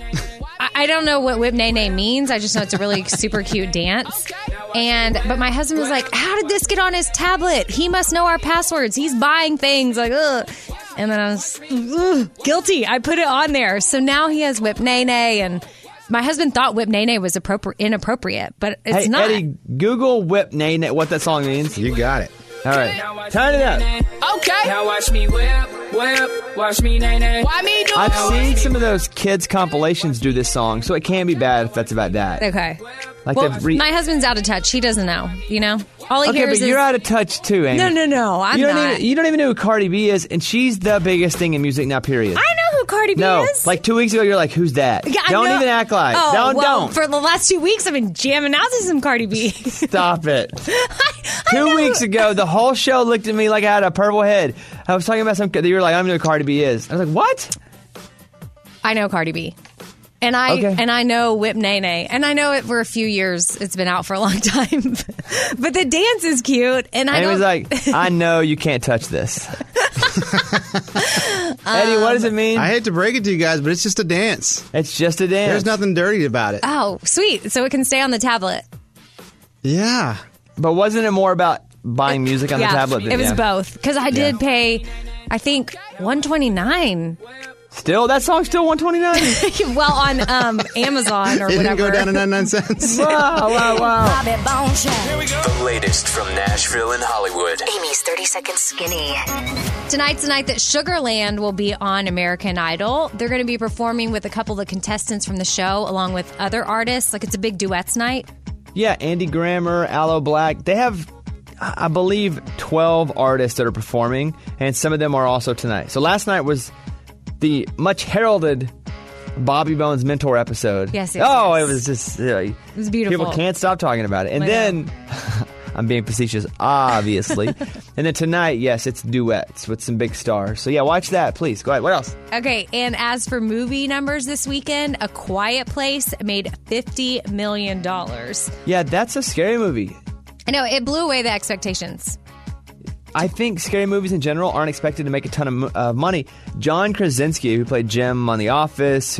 I don't know what Whip Nene means. I just know it's a really super cute dance. But my husband was like, how did this get on his tablet? He must know our passwords. He's buying things. Like, ugh. And then I was guilty. I put it on there. So now he has Whip Nene. And my husband thought Whip Nene was inappropriate, but it's not. Eddie, Google Whip Nene, what that song means. You got it. All right. Turn it up. Okay. Now watch me whip, watch me nene. Why me do I've seen some of those kids compilations do this song, so it can be bad if that's about that. Okay. Like well, my husband's out of touch. He doesn't know, All he hears but you're out of touch too, Amy. No, I'm not. You don't even know who Cardi B is, and she's the biggest thing in music now, period. I know who Cardi B is. Like 2 weeks ago, you're like, who's that? Yeah, don't even act like. Don't. For the last 2 weeks, I've been jamming out to some Cardi B. Stop it. 2 weeks ago, the whole show looked at me like I had a purple head. I was talking about you were like, I don't know who Cardi B is. I was like, what? I know Cardi B. And I know Whip Nene. And I know it for a few years. It's been out for a long time. But the dance is cute. And he was like, I know you can't touch this. Eddie, what does it mean? I hate to break it to you guys, but it's just a dance. It's just a dance. There's nothing dirty about it. Oh, sweet. So it can stay on the tablet. Yeah. But wasn't it more about buying music on the tablet? It was both. Because I did pay, I think, $129. Still, that song's still $129. Well, on Amazon or it whatever. Didn't go down to 99 cents. Wow. Bobby Bone Show. Here we go. The latest from Nashville and Hollywood. Amy's 30 Second Skinny. Tonight's the night that Sugarland will be on American Idol. They're going to be performing with a couple of the contestants from the show, along with other artists. Like, it's a big duets night. Yeah, Andy Grammer, Aloe Black. They have, I believe, 12 artists that are performing, and some of them are also tonight. So last night was the much heralded Bobby Bones Mentor episode. Yes. It was just... it was beautiful. People can't stop talking about it. And then... I'm being facetious, obviously. And then tonight, yes, it's duets with some big stars. So yeah, watch that, please. Go ahead. What else? Okay, and as for movie numbers this weekend, A Quiet Place made $50 million. Yeah, that's a scary movie. I know, it blew away the expectations. I think scary movies in general aren't expected to make a ton of money. John Krasinski, who played Jim on The Office,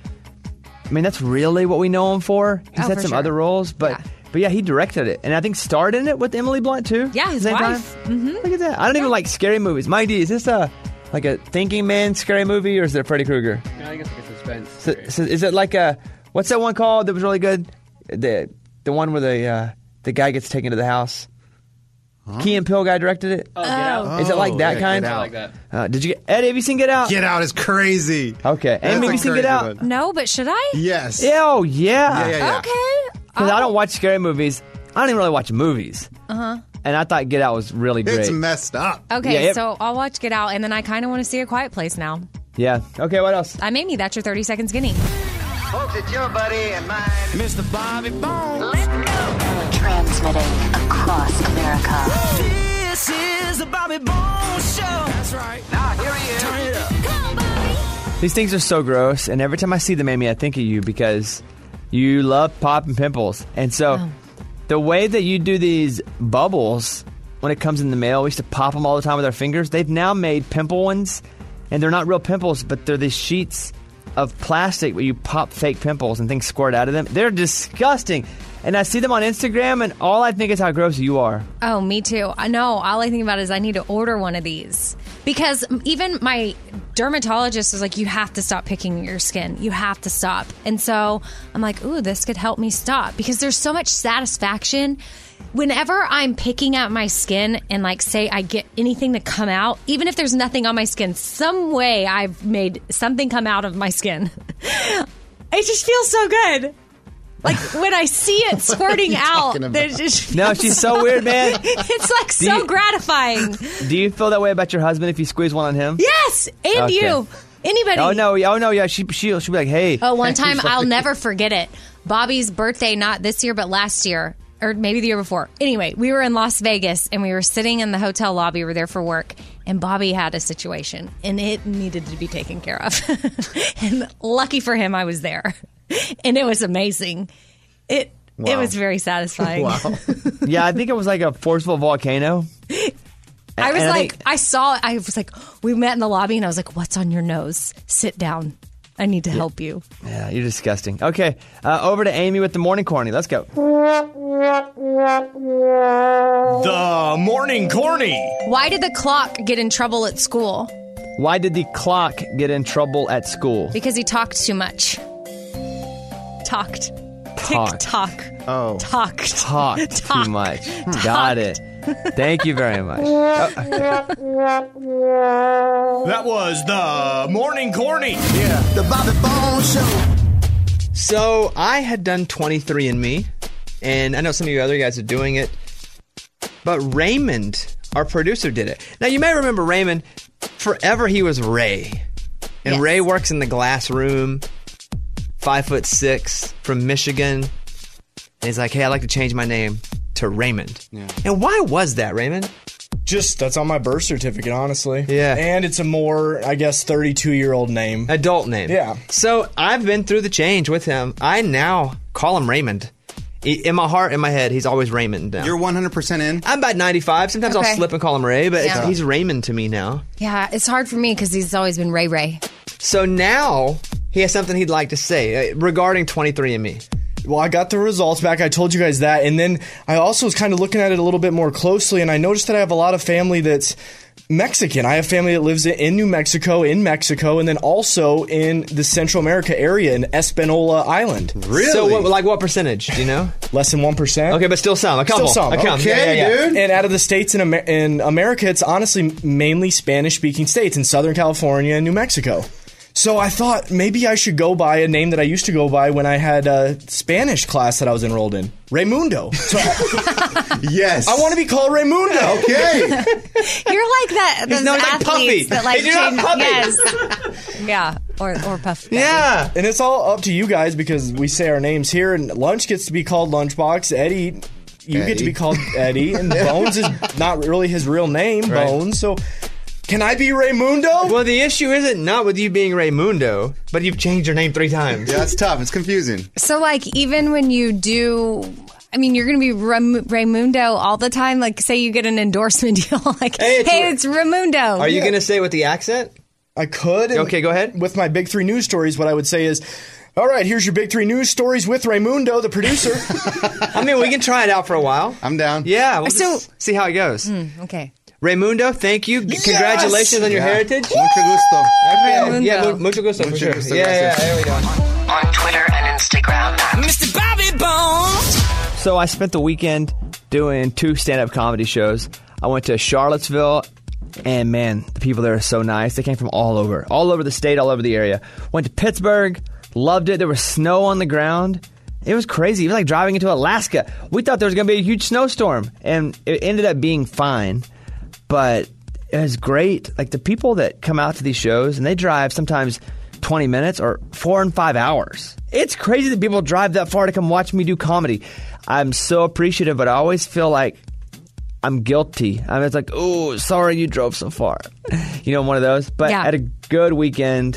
that's really what we know him for. He's had some other roles, but yeah, he directed it. And I think starred in it with Emily Blunt, too. Yeah, his wife. Mm-hmm. Look at that. I don't even like scary movies. Mike D, is this a thinking man scary movie, or is it a Freddy Krueger? No, I guess like a suspense. So is it like a... What's that one called that was really good? The one where the guy gets taken to the house. Huh? Key and Peele guy directed it. Oh, Get Out. Is it like that kind? Get Out. Like that. Did you Eddie, have you seen Get Out? Get Out is crazy. Okay. Amy, have you seen Get Out? One. No, but should I? Yes. Oh, yeah. Yeah. Okay. Because I don't watch scary movies. I don't even really watch movies. Uh-huh. And I thought Get Out was really great. It's messed up. Okay, so I'll watch Get Out, and then I kind of want to see A Quiet Place now. Yeah. Okay, what else? I'm Amy. That's your 30 Second Skinny. Folks, it's your buddy and mine, Mr. Bobby Bones. Let's go. Transmitting across America. This is the Bobby Bones Show. That's right. Now, here he is. Turn it up. Come on, Bobby. These things are so gross, and every time I see them, Amy, I think of you because you love popping pimples. And so the way that you do these bubbles when it comes in the mail, we used to pop them all the time with our fingers. They've now made pimple ones, and they're not real pimples, but they're these sheets of plastic where you pop fake pimples and things squirt out of them. They're disgusting. And I see them on Instagram, and all I think is how gross you are. Oh, me too. No, all I think about is I need to order one of these. Because even my dermatologist was like, you have to stop picking your skin. You have to stop. And so I'm like, ooh, this could help me stop. Because there's so much satisfaction. Whenever I'm picking at my skin and, like, say I get anything to come out, even if there's nothing on my skin, some way I've made something come out of my skin. It just feels so good. Like, when I see it squirting out, there's just No, she's so weird, man. It's like so gratifying. Do you feel that way about your husband if you squeeze one on him? Yes, and Okay. you. Anybody. Oh no, yeah. She'll be like, hey. Oh, one time, I'll never forget it. Bobby's birthday, not this year, but last year. Or maybe the year before. Anyway, we were in Las Vegas, and we were sitting in the hotel lobby. We were there for work, and Bobby had a situation, and it needed to be taken care of. And lucky for him, I was there. And it was amazing. It was very satisfying. Wow. Yeah, I think it was like a forceful volcano. I was like, we met in the lobby, and I was like, what's on your nose? Sit down. I need to help you. Yeah, you're disgusting. Okay, over to Amy with the morning corny. Let's go. The morning corny. Why did the clock get in trouble at school? Why did the clock get in trouble at school? Because he talked too much. Talked. Tick-tock. Oh. Talked. Talked too much. Got it. Thank you very much. That was the morning corny. Yeah. The Bobby Bones Show. So I had done 23andMe, and I know some of you other guys are doing it, but Raymond, our producer, did it. Now, you may remember Raymond. Forever he was Ray. And Yes. Ray works in the glass room, 5'6", from Michigan. And he's like, hey, I'd like to change my name to Raymond. Yeah. And why was that, Raymond? Just, that's on my birth certificate, honestly. Yeah. And it's a more, I guess, 32-year-old name. Adult name. Yeah. So I've been through the change with him. I now call him Raymond. In my heart, in my head, he's always Raymond now. You're 100% in? I'm about 95. Sometimes Okay. I'll slip and call him Ray, but Yeah. he's Raymond to me now. Yeah, it's hard for me because he's always been Ray Ray. So now he has something he'd like to say regarding 23andMe. Well, I got the results back. I told you guys that. And then I also was kind of looking at it a little bit more closely, and I noticed that I have a lot of family that's Mexican. I have family that lives in New Mexico, and then also in the Central America area in Espanola Island. Really? So what percentage, do you know? Less than 1%. Okay, but still some. A couple. Still some. A couple. Okay, dude. And out of the states in America, it's honestly mainly Spanish-speaking states in Southern California and New Mexico. So I thought maybe I should go by a name that I used to go by when I had a Spanish class that I was enrolled in, Raymundo. So Yes. I want to be called Raymundo. Okay. You're like that. Those known as like athletes Puffy. that like Hey, you're not change. Puffy. Yes. Yeah. Or Puff. Yeah. And it's all up to you guys because we say our names here, and Lunch gets to be called Lunchbox. Eddie, you get to Eddie. be called Eddie, and Bones is not really his real name, Right. Bones. So can I be Raymundo? Well, the issue isn't not with you being Raymundo, but you've changed your name 3 times. Yeah, it's tough. It's confusing. So, like, even when you do, I mean, you're going to be Raymundo all the time. Like, say you get an endorsement deal, like, Hey, hey, it's it's Raymundo. Are you going to say it with the accent? I could. and Okay, go ahead. With my Big 3 News Stories, what I would say is, all right, here's your Big 3 News Stories with Raymundo, the producer. I mean, we can try it out for a while. I'm down. Yeah, we'll So- just see how it goes. Okay. Raymundo, thank you. Congratulations on your heritage. Mucho gusto. Yeah, mucho gusto for Mucho sure. gusto, Yeah, gracias. there we go. On Twitter and Instagram. Mr. Bobby Bones. So I spent the weekend doing 2 stand-up comedy shows. I went to Charlottesville, and man, the people there are so nice. They came from all over the state, all over the area. Went to Pittsburgh, loved it. There was snow on the ground. It was crazy. It was like driving into Alaska. We thought there was going to be a huge snowstorm, and it ended up being fine. But it was great. Like the people that come out to these shows, and they drive sometimes 20 minutes or 4 and 5 hours. It's crazy that people drive that far to come watch me do comedy. I'm so appreciative, but I always feel like I'm guilty. I mean, it's like, oh, sorry you drove so far. You know, one of those. But Yeah. I had a good weekend.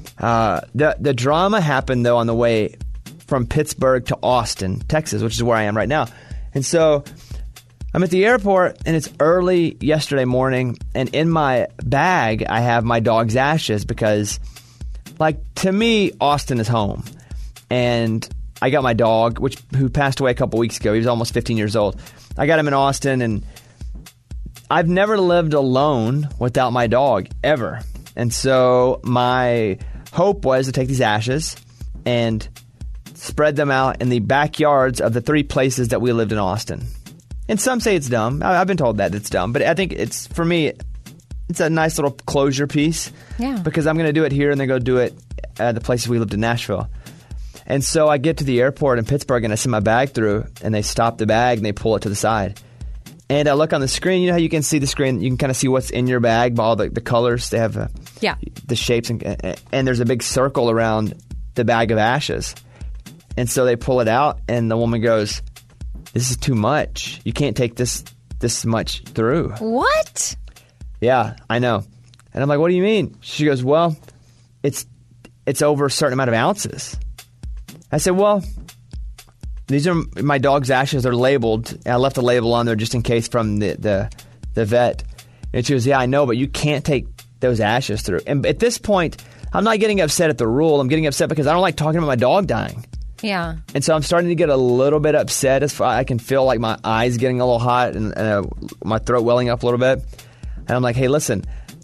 The drama happened, though, on the way from Pittsburgh to Austin, Texas, which is where I am right now. And so I'm at the airport, and it's early yesterday morning, and in my bag, I have my dog's ashes because like, to me, Austin is home. And I got my dog, who passed away a couple weeks ago. He was almost 15 years old. I got him in Austin, and I've never lived alone without my dog, ever. And so my hope was to take these ashes and spread them out in the backyards of the 3 places that we lived in Austin. And some say it's dumb. I've been told that it's dumb. But I think for me, it's a nice little closure piece. Yeah. Because I'm going to do it here and then go do it at the places we lived in Nashville. And so I get to the airport in Pittsburgh and I send my bag through and they stop the bag and they pull it to the side. And I look on the screen. You know how you can see the screen? You can kind of see what's in your bag by all the colors. They have the shapes. And there's a big circle around the bag of ashes. And so they pull it out and the woman goes, "This is too much. You can't take this much through." What? Yeah, I know. And I'm like, "What do you mean?" She goes, "Well, it's over a certain amount of ounces." I said, "Well, these are my dog's ashes. They're labeled. And I left a label on there just in case from the vet." And she goes, "Yeah, I know, but you can't take those ashes through." And at this point, I'm not getting upset at the rule. I'm getting upset because I don't like talking about my dog dying. Yeah. And so I'm starting to get a little bit upset. I can feel like my eyes getting a little hot and my throat welling up a little bit. And I'm like, "Hey, listen,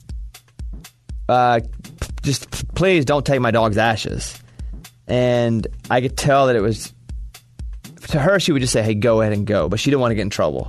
just please don't take my dog's ashes." And I could tell that it was, to her, she would just say, "Hey, go ahead and go." But she didn't want to get in trouble.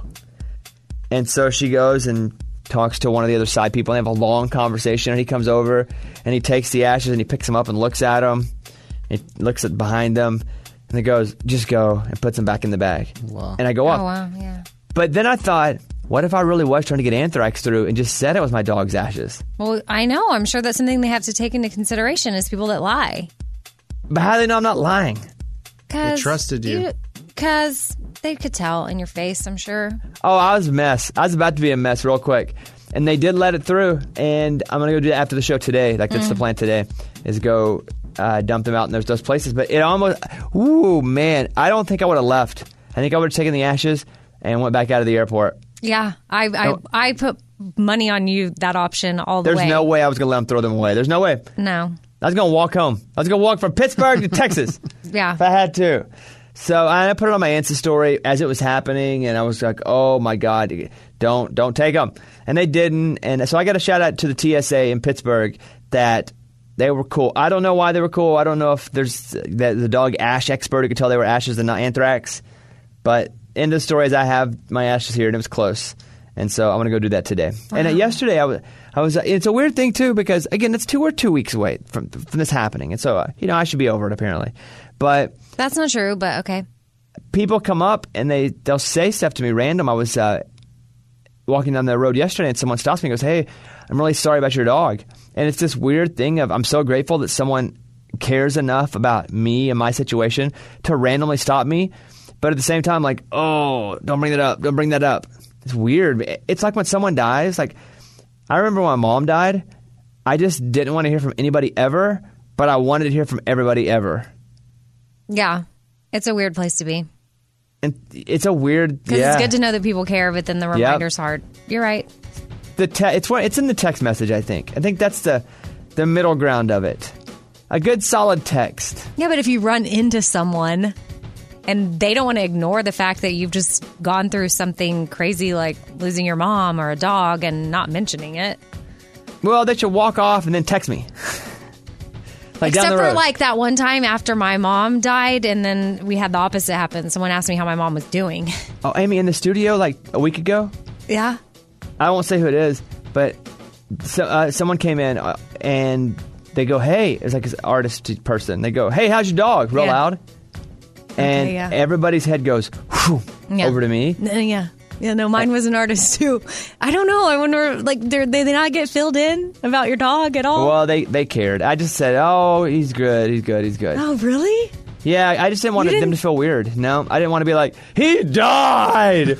And so she goes and talks to one of the other side people. And they have a long conversation. And he comes over and he takes the ashes and he picks them up and looks at them. He looks at behind them and he goes, "Just go," and puts them back in the bag. Wow. And I go, "Oh, wow, yeah." But then I thought, what if I really was trying to get anthrax through and just said it was my dog's ashes? Well, I know. I'm sure that's something they have to take into consideration is people that lie. But how do they know I'm not lying? They trusted you. Because they could tell in your face, I'm sure. Oh, I was a mess. I was about to be a mess real quick. And they did let it through. And I'm going to go do that after the show today. Like, that's the plan today, is go dump them out in those places. But it almost, ooh, man, I don't think I would have left. I think I would have taken the ashes and went back out of the airport. Yeah, I put money on you, that option, all the way. There's no way I was going to let them throw them away. There's no way. No. I was going to walk home. I was going to walk from Pittsburgh to Texas. Yeah. If I had to. So I put it on my Insta story as it was happening, and I was like, "Oh my God, don't take them." And they didn't. And so I got a shout out to the TSA in Pittsburgh that they were cool. I don't know why they were cool. I don't know if there's the dog ash expert who could tell they were ashes and not anthrax. But in the story, I have my ashes here, and it was close. And so I'm going to go do that today. Wow. And yesterday, I was. It's a weird thing too because again, we're 2 weeks away from this happening, and so I should be over it apparently, but that's not true. But okay, people come up and they'll say stuff to me random. I was walking down the road yesterday, and someone stops me and goes, "Hey, I'm really sorry about your dog." And it's this weird thing of I'm so grateful that someone cares enough about me and my situation to randomly stop me, but at the same time, like, "Oh, don't bring that up. Don't bring that up." It's weird. It's like when someone dies. Like, I remember when my mom died, I just didn't want to hear from anybody ever, but I wanted to hear from everybody ever. Yeah. It's a weird place to be. And it's a weird, because it's good to know that people care, but then the reminder's hard. You're right. It's in the text message, I think. I think that's the middle ground of it. A good, solid text. Yeah, but if you run into someone and they don't want to ignore the fact that you've just gone through something crazy like losing your mom or a dog and not mentioning it. Well, they should walk off and then text me. Like except for like that one time after my mom died and then we had the opposite happen. Someone asked me how my mom was doing. Oh, Amy, in the studio like a week ago? Yeah. I won't say who it is, but someone came in and they go, "Hey," it's like this artist person. They go, "Hey, how's your dog?" Real loud. And everybody's head goes whew, over to me. Yeah. Yeah, no, mine was an artist too. I don't know. I wonder, like, they not get filled in about your dog at all? Well, they cared. I just said, "Oh, he's good. He's good. He's good." Oh, really? Yeah, I just didn't want them to feel weird. No, I didn't want to be like, "He died."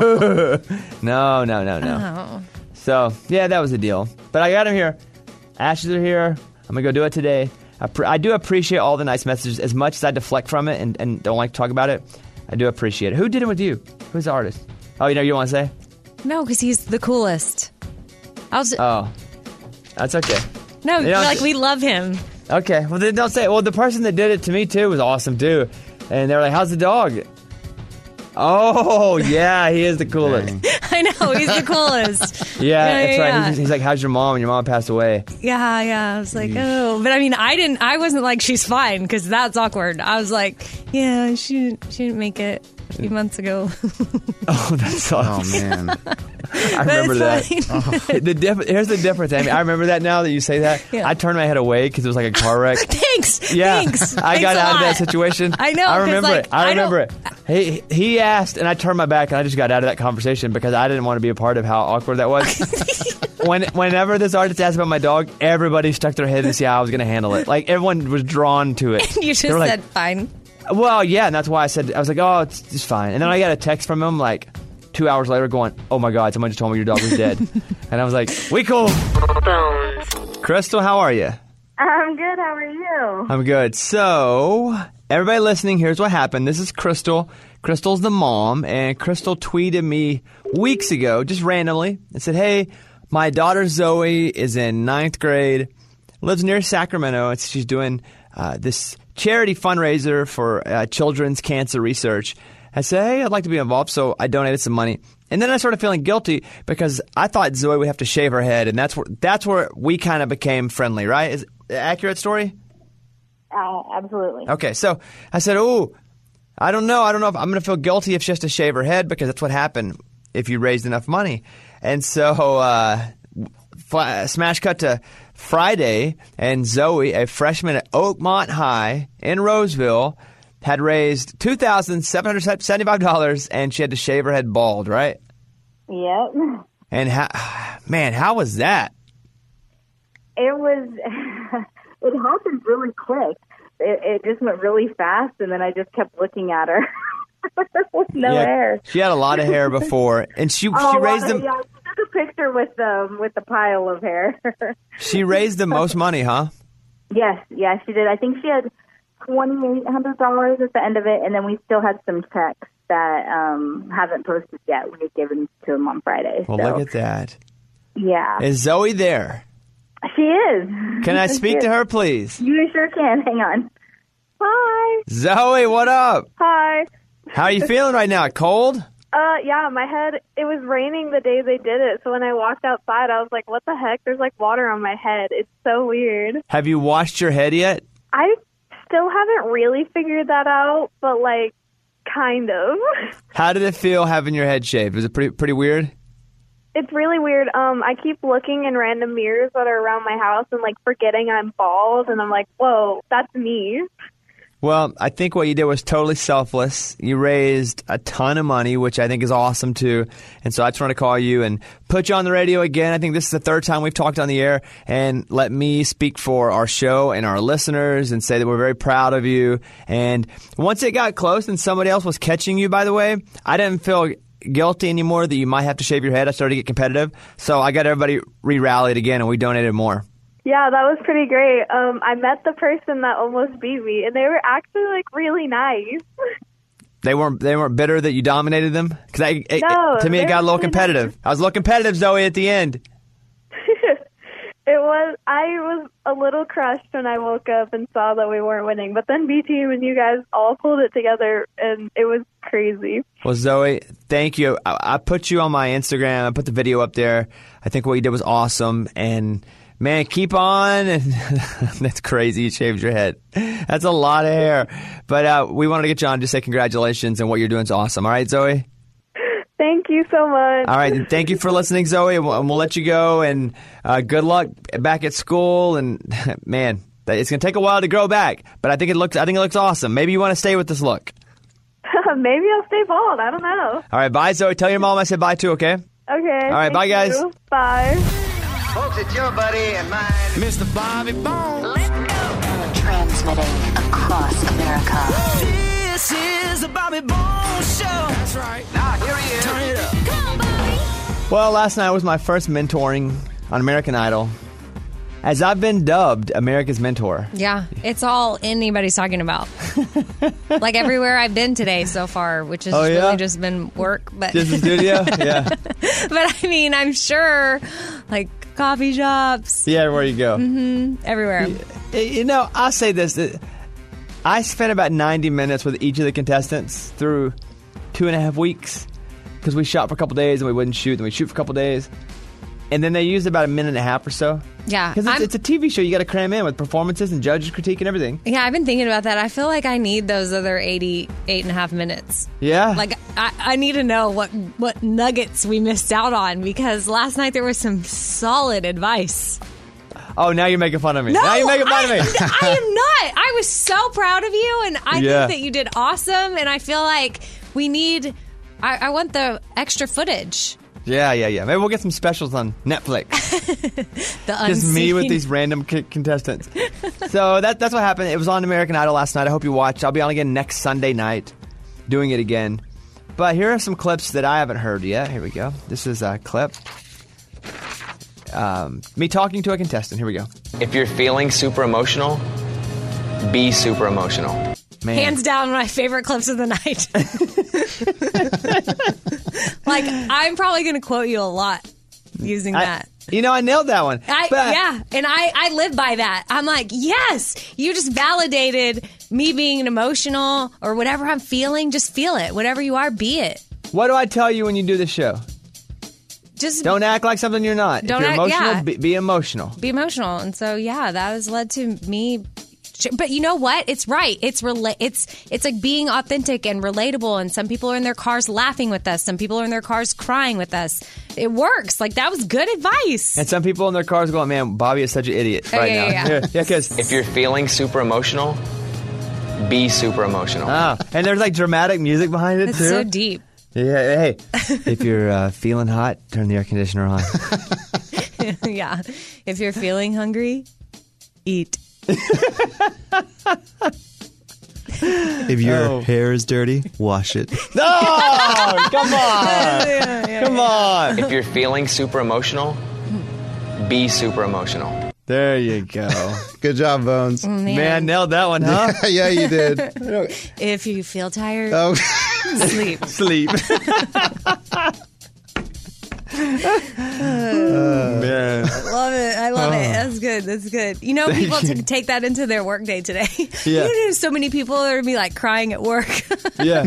No. Oh. So, yeah, that was the deal. But I got him here. Ashes are here. I'm going to go do it today. I do appreciate all the nice messages. As much as I deflect from it and don't like to talk about it, I do appreciate it. Who did it with you? Who's the artist? Oh, you don't want to say? No, because he's the coolest. Oh, that's okay. No, like we love him. Okay, well then don't say it. Well, the person that did it to me too was awesome too, and they were like, "How's the dog?" Oh yeah, he is the coolest. I know, he's the coolest. Yeah, that's right. He's like, "How's your mom?" And your mom passed away. Yeah. I was like, oh, but I mean, I wasn't like she's fine because that's awkward. I was like, yeah, she didn't make it a few months ago. Oh, that's awesome. Oh man. I remember that. Here's the difference, Amy. I remember that now that you say that. Yeah. I turned my head away because it was like a car wreck. Thanks. Yeah, Thanks. I got out of that situation. I know. I remember like, it. I remember it. He asked, and I turned my back, and I just got out of that conversation because I didn't want to be a part of how awkward that was. Whenever this artist asked about my dog, everybody stuck their head to see how I was going to handle it. Like everyone was drawn to it. You just said fine. Well, yeah, and that's why I was like, oh, it's fine. And then I got a text from him like 2 hours later going, oh my God, someone just told me your dog was dead. And I was like, we cool. Crystal, how are you? I'm good. How are you? I'm good. So, everybody listening, here's what happened. This is Crystal. Crystal's the mom, and Crystal tweeted me weeks ago, just randomly, and said, hey, my daughter Zoe is in 9th grade, lives near Sacramento, and she's doing this charity fundraiser for children's cancer research. I said, hey, I'd like to be involved, so I donated some money. And then I started feeling guilty because I thought Zoe would have to shave her head, and that's where we kind of became friendly, right? Is it an accurate story? Absolutely. Okay, so I said, I don't know if I'm going to feel guilty if she has to shave her head because that's what happened if you raised enough money. And so smash cut to Friday, and Zoe, a freshman at Oakmont High in Roseville, had raised $2,775, and she had to shave her head bald, right? Yep. And how was that? It was. It happened really quick. It just went really fast, and then I just kept looking at her with no hair. She had a lot of hair before, and she raised them. Yeah, she took a picture with the pile of hair. She raised the most money, huh? Yes, she did. I think she had $2,800 at the end of it, and then we still had some checks that haven't posted yet. We had given to them on Friday. Well, look at that. Yeah. Is Zoe there? She is. Can I speak to her, please? You sure can. Hang on. Hi. Zoe, what up? Hi. How are you feeling right now? Cold? Yeah, my head, it was raining the day they did it, so when I walked outside, I was like, what the heck? There's like water on my head. It's so weird. Have you washed your head yet? I still haven't really figured that out, but like, kind of. How did it feel having your head shaved? Was it pretty weird? It's really weird. I keep looking in random mirrors that are around my house and like forgetting I'm bald, and I'm like, whoa, that's me. Well, I think what you did was totally selfless. You raised a ton of money, which I think is awesome too. And so I just want to call you and put you on the radio again. I think this is the third time we've talked on the air, and let me speak for our show and our listeners and say that we're very proud of you. And once it got close and somebody else was catching you, by the way, I didn't feel guilty anymore that you might have to shave your head. I started to get competitive. So I got everybody re-rallied again, and we donated more. Yeah, that was pretty great. I met the person that almost beat me, and they were actually like really nice. They weren't bitter that you dominated them? Because to me it got a little competitive. Nice. I was a little competitive, Zoe, at the end. I was a little crushed when I woke up and saw that we weren't winning, but then B-Team and you guys all pulled it together, and it was crazy. Well, Zoe, thank you. I put you on my Instagram. I put the video up there. I think what you did was awesome, and man, keep on. That's crazy. You shaved your head. That's a lot of hair. But we wanted to get you on to say congratulations, and what you're doing is awesome. All right, Zoe? Thank you so much. All right. And thank you for listening, Zoe. And we'll let you go. And good luck back at school. And, man, it's going to take a while to grow back. But I think it looks awesome. Maybe you want to stay with this look. Maybe I'll stay bald. I don't know. All right. Bye, Zoe. Tell your mom I said bye, too, okay? Okay. All right. Bye, guys. You. Bye. Folks, it's your buddy and mine, Mr. Bobby Bones. Let's go. Transmitting across America. This is the Bobby Bones Show. That's right. Now, here he is. Turn it up. Come on, Bobby. Well, last night was my first mentoring on American Idol, as I've been dubbed America's mentor. Yeah, it's all anybody's talking about. Like everywhere I've been today so far, which has really just been work. But just the studio? Yeah. But I mean, I'm sure, like coffee shops. Yeah, everywhere you go. Mm-hmm, everywhere. I'll say this. I spent about 90 minutes with each of the contestants through 2.5 weeks because we shot for a couple days and we wouldn't shoot, then we shoot for a couple days. And then they used about 1.5 minutes or so. Yeah. Because it's a TV show. You got to cram in with performances and judges' critique and everything. Yeah, I've been thinking about that. I feel like I need those other 88.5 minutes. Yeah. Like, I need to know what nuggets we missed out on because last night there was some solid advice. Oh, now you're making fun of me. No, now you're making fun of me. I am not. I was so proud of you, and I think that you did awesome, and I feel like we need... I want the extra footage. Yeah. Maybe we'll get some specials on Netflix. Just me with these random contestants. So that's what happened. It was on American Idol last night. I hope you watched. I'll be on again next Sunday night, doing it again. But here are some clips that I haven't heard yet. Here we go. This is a clip. Me talking to a contestant. Here we go. If you're feeling super emotional, be super emotional. Man. Hands down, my favorite clips of the night. Like, I'm probably going to quote you a lot using that. I nailed that one. And I live by that. I'm like, yes, you just validated me being emotional or whatever I'm feeling. Just feel it. Whatever you are, be it. What do I tell you when you do the show? Just don't act like something you're not. Don't if you're act, emotional, be emotional. Be emotional. And so, that has led to me... But you know what? It's right. It's like being authentic and relatable. And some people are in their cars laughing with us. Some people are in their cars crying with us. It works. Like, that was good advice. And some people in their cars going, man, Bobby is such an idiot right now. Yeah. Because if you're feeling super emotional, be super emotional. And there's like dramatic music behind it, it's too. It's so deep. Yeah. Hey, if you're feeling hot, turn the air conditioner on. Yeah. If you're feeling hungry, eat. If your hair is dirty, wash it. No! Come on! Come on! If you're feeling super emotional, be super emotional. There you go. Good job, Bones. Man, nailed that one, huh? Yeah, you did. If you feel tired, sleep. Sleep. Man. I love it. That's good. That's good. People take that into their work day today. Yeah. There's so many people that are gonna be like crying at work. Yeah.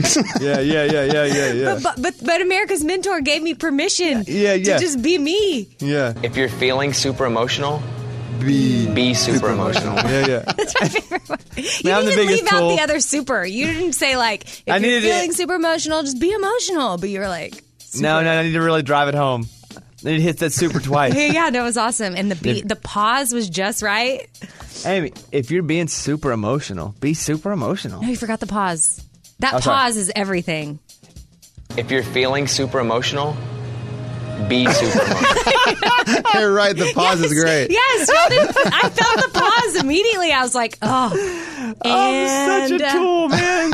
But America's Mentor gave me permission to just be me. Yeah. If you're feeling super emotional, Be super emotional. Yeah. That's my favorite one. You didn't leave out the other super. You didn't say like, if you're feeling super emotional, just be emotional. But you were like, super. No, I need to really drive it home. I need to hit that super twice. Yeah, that was awesome. And the pause was just right. Amy, if you're being super emotional, be super emotional. No, you forgot the pause. That pause is everything. If you're feeling super emotional, be super emotional. You're right. The pause is great. Yes. I felt the pause immediately. I was like, I'm such a tool, man.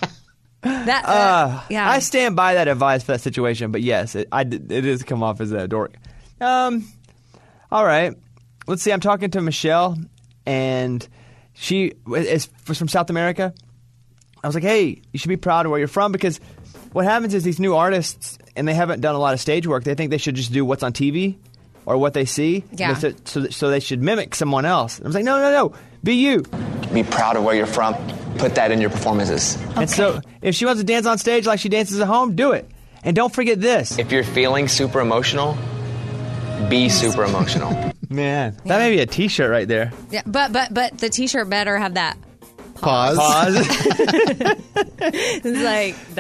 Yeah. I stand by that advice for that situation, but yes, it does come off as a dork. All right. Let's see. I'm talking to Michelle, and she is from South America. I was like, hey, you should be proud of where you're from, because what happens is these new artists, and they haven't done a lot of stage work, they think they should just do what's on TV or what they see. Yeah. So they should mimic someone else. And I was like, no, be you. Be proud of where you're from. Put that in your performances. Okay. And so if she wants to dance on stage like she dances at home, do it. And don't forget this. If you're feeling super emotional, be super emotional. Man, that may be a T-shirt right there. Yeah, but the T-shirt better have that pause. It's like ...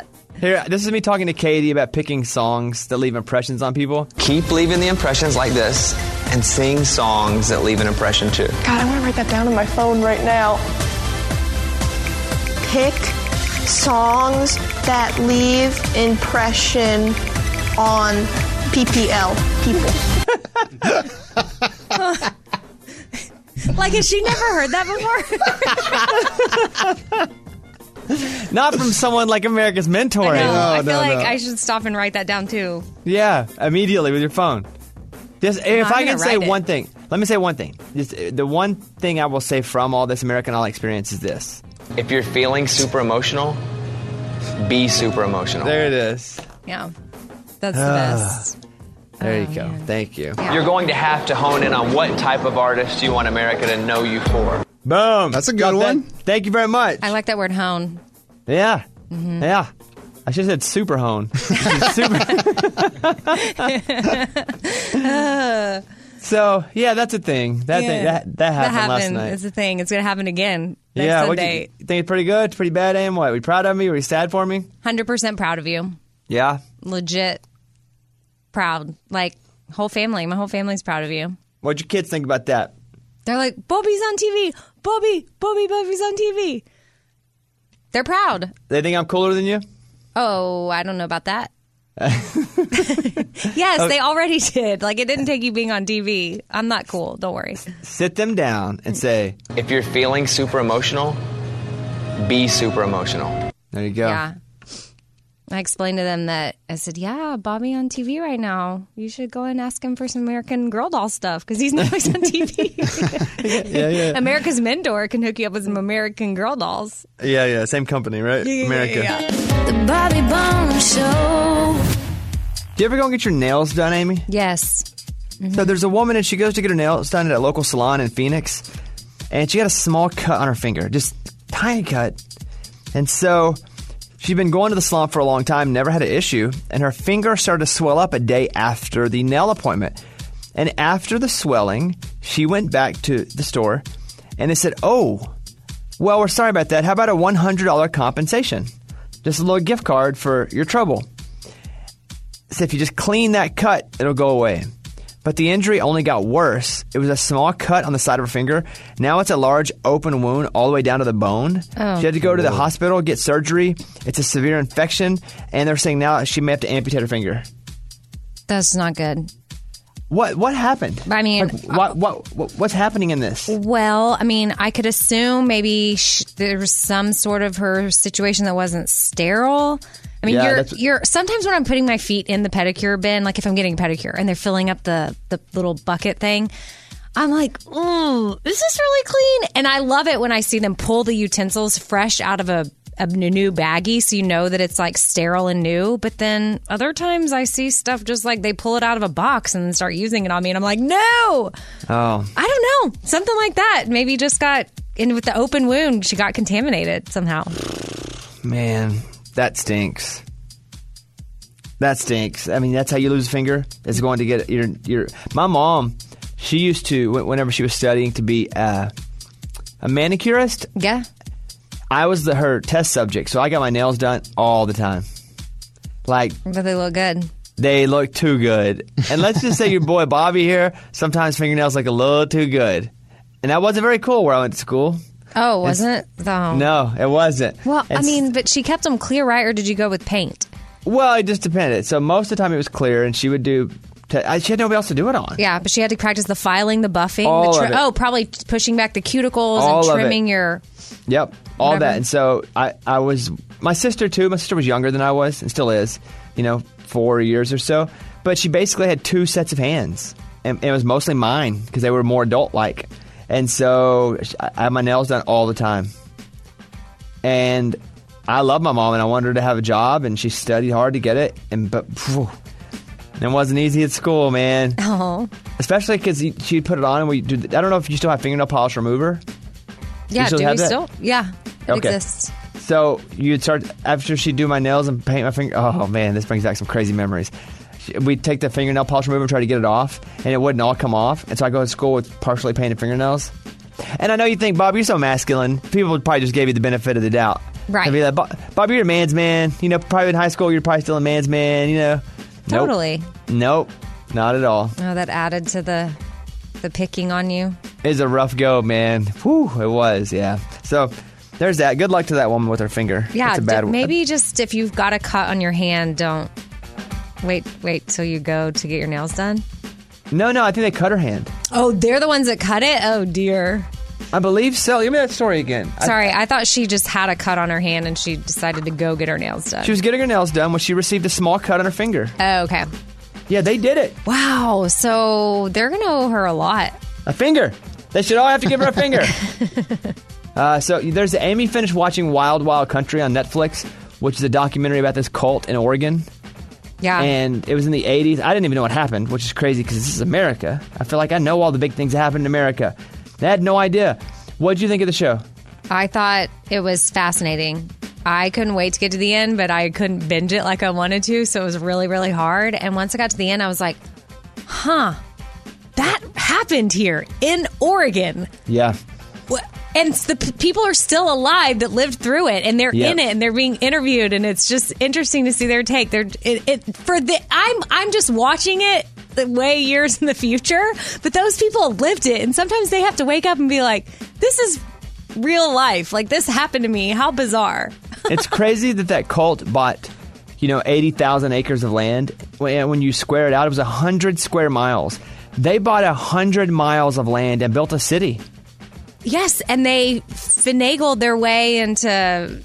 Here, this is me talking to Katie about picking songs that leave impressions on people. Keep leaving the impressions like this and sing songs that leave an impression too. God, I want to write that down on my phone right now. Pick songs that leave impression on PPL, people. Like, has she never heard that before? Not from someone like America's Mentor. I feel like I should stop and write that down too. Yeah, immediately with your phone. If I can say one thing, let me say one thing. The one thing I will say from all this American Idol experience is this. If you're feeling super emotional, be super emotional. There it is. Yeah, that's the best. There you go. Thank you. You're going to have to hone in on what type of artist you want America to know you for. Boom. That's a good one. Thank you very much. I like that word hone. Yeah. Mm-hmm. Yeah. I should have said super hone. So, yeah, that's a thing. That happened last night. It's a thing. It's going to happen again next Yeah, Sunday. you think it's pretty good? It's pretty bad, Am? What? Are you proud of me? Are you sad for me? 100% proud of you. Yeah. Legit proud. Like, whole family. My whole family's proud of you. What'd your kids think about that? They're like, Bobby's on TV. Bobby's on TV. They're proud. They think I'm cooler than you? Oh, I don't know about that. Yes, they already did. Like, it didn't take you being on TV. I'm not cool. Don't worry. Sit them down and say, If you're feeling super emotional, be super emotional. There you go. Yeah. I explained to them that I said, yeah, Bobby on TV right now. You should go and ask him for some American Girl doll stuff because he's always on TV. Yeah. America's Mentor can hook you up with some American Girl dolls. Yeah. Same company, right? America. Yeah. The Bobby Bones Show. Do you ever go and get your nails done, Amy? Yes. Mm-hmm. So there's a woman and she goes to get her nails done at a local salon in Phoenix, and she got a small cut on her finger, just tiny cut. And so she'd been going to the salon for a long time, never had an issue, and her finger started to swell up a day after the nail appointment. And after the swelling, she went back to the store, and they said, oh, well, we're sorry about that. How about a $100 compensation? Just a little gift card for your trouble. So if you just clean that cut, it'll go away. But the injury only got worse. It was a small cut on the side of her finger. Now it's a large open wound all the way down to the bone. Oh. She had to go to the hospital, get surgery. It's a severe infection, and they're saying now she may have to amputate her finger. That's not good. What happened? I mean, what's happening in this? Well, I mean, I could assume maybe there was some sort of her situation that wasn't sterile. I mean, you're sometimes when I'm putting my feet in the pedicure bin, like if I'm getting a pedicure and they're filling up the little bucket thing, I'm like, ooh, this is really clean. And I love it when I see them pull the utensils fresh out of a new baggie, so you know that it's like sterile and new. But then other times I see stuff just like they pull it out of a box and then start using it on me, and I'm like, no. Oh, I don't know, something like that. Maybe just got in with the open wound. She got contaminated somehow. Man, that stinks. That stinks. I mean, that's how you lose a finger. Is going to get your. My mom, she used to, whenever she was studying to be a manicurist. Yeah. I was her test subject, so I got my nails done all the time. But they look good. They look too good. And let's just say your boy Bobby here, sometimes fingernails look a little too good. And that wasn't very cool where I went to school. Oh, wasn't it? Oh. No, it wasn't. Well, I mean, but she kept them clear, right? Or did you go with paint? Well, it just depended. So most of the time it was clear, and she would do... she had nobody else to do it on. Yeah, but she had to practice the filing, the buffing. Probably pushing back the cuticles and trimming your... Yep, all that. And so I was... My sister, too. My sister was younger than I was, and still is, 4 years or so. But she basically had two sets of hands. And it was mostly mine, because they were more adult-like. And so I had my nails done all the time. And I love my mom, and I wanted her to have a job, and she studied hard to get it. But it wasn't easy at school, man. Oh. Especially because she'd put it on, and I don't know if you still have fingernail polish remover. Yeah, do we still? Yeah, it exists. So you'd start, after she'd do my nails and paint my finger. Oh, man, this brings back some crazy memories. We'd take the fingernail polish remover and try to get it off, and it wouldn't all come off. And so I go to school with partially painted fingernails. And I know you think, Bob, you're so masculine. People would probably just give you the benefit of the doubt. Right. They'd be like, Bob, you're a man's man. Probably in high school, you're probably still a man's man, Totally. Nope, not at all. Oh, that added to the picking on you. It was a rough go, man. Whew, it was, yeah. So there's that. Good luck to that woman with her finger. Yeah, it's a bad one. Maybe just if you've got a cut on your hand, don't wait till you go to get your nails done. No, I think they cut her hand. Oh, they're the ones that cut it? Oh, dear. I believe so. Give me that story again. Sorry, I thought she just had a cut on her hand and she decided to go get her nails done. She was getting her nails done when she received a small cut on her finger. Oh, okay. Yeah, they did it. Wow, so they're going to owe her a lot. A finger. They should all have to give her a finger. So there's Amy finished watching Wild Wild Country on Netflix, which is a documentary about this cult in Oregon. Yeah. And it was in the 80s. I didn't even know what happened, which is crazy because this is America. I feel like I know all the big things that happened in America. I had no idea. What did you think of the show? I thought it was fascinating. I couldn't wait to get to the end, but I couldn't binge it like I wanted to, so it was really, really hard. And once I got to the end, I was like, that happened here in Oregon. Yeah. And the people are still alive that lived through it, and they're in it, and they're being interviewed, and it's just interesting to see their take. I'm just watching it way years in the future, but those people lived it, and sometimes they have to wake up and be like, "This is real life. Like this happened to me. How bizarre!" It's crazy that cult bought, 80,000 acres of land. When you square it out, it was 100 square miles. They bought 100 miles of land and built a city. Yes, and they finagled their way into,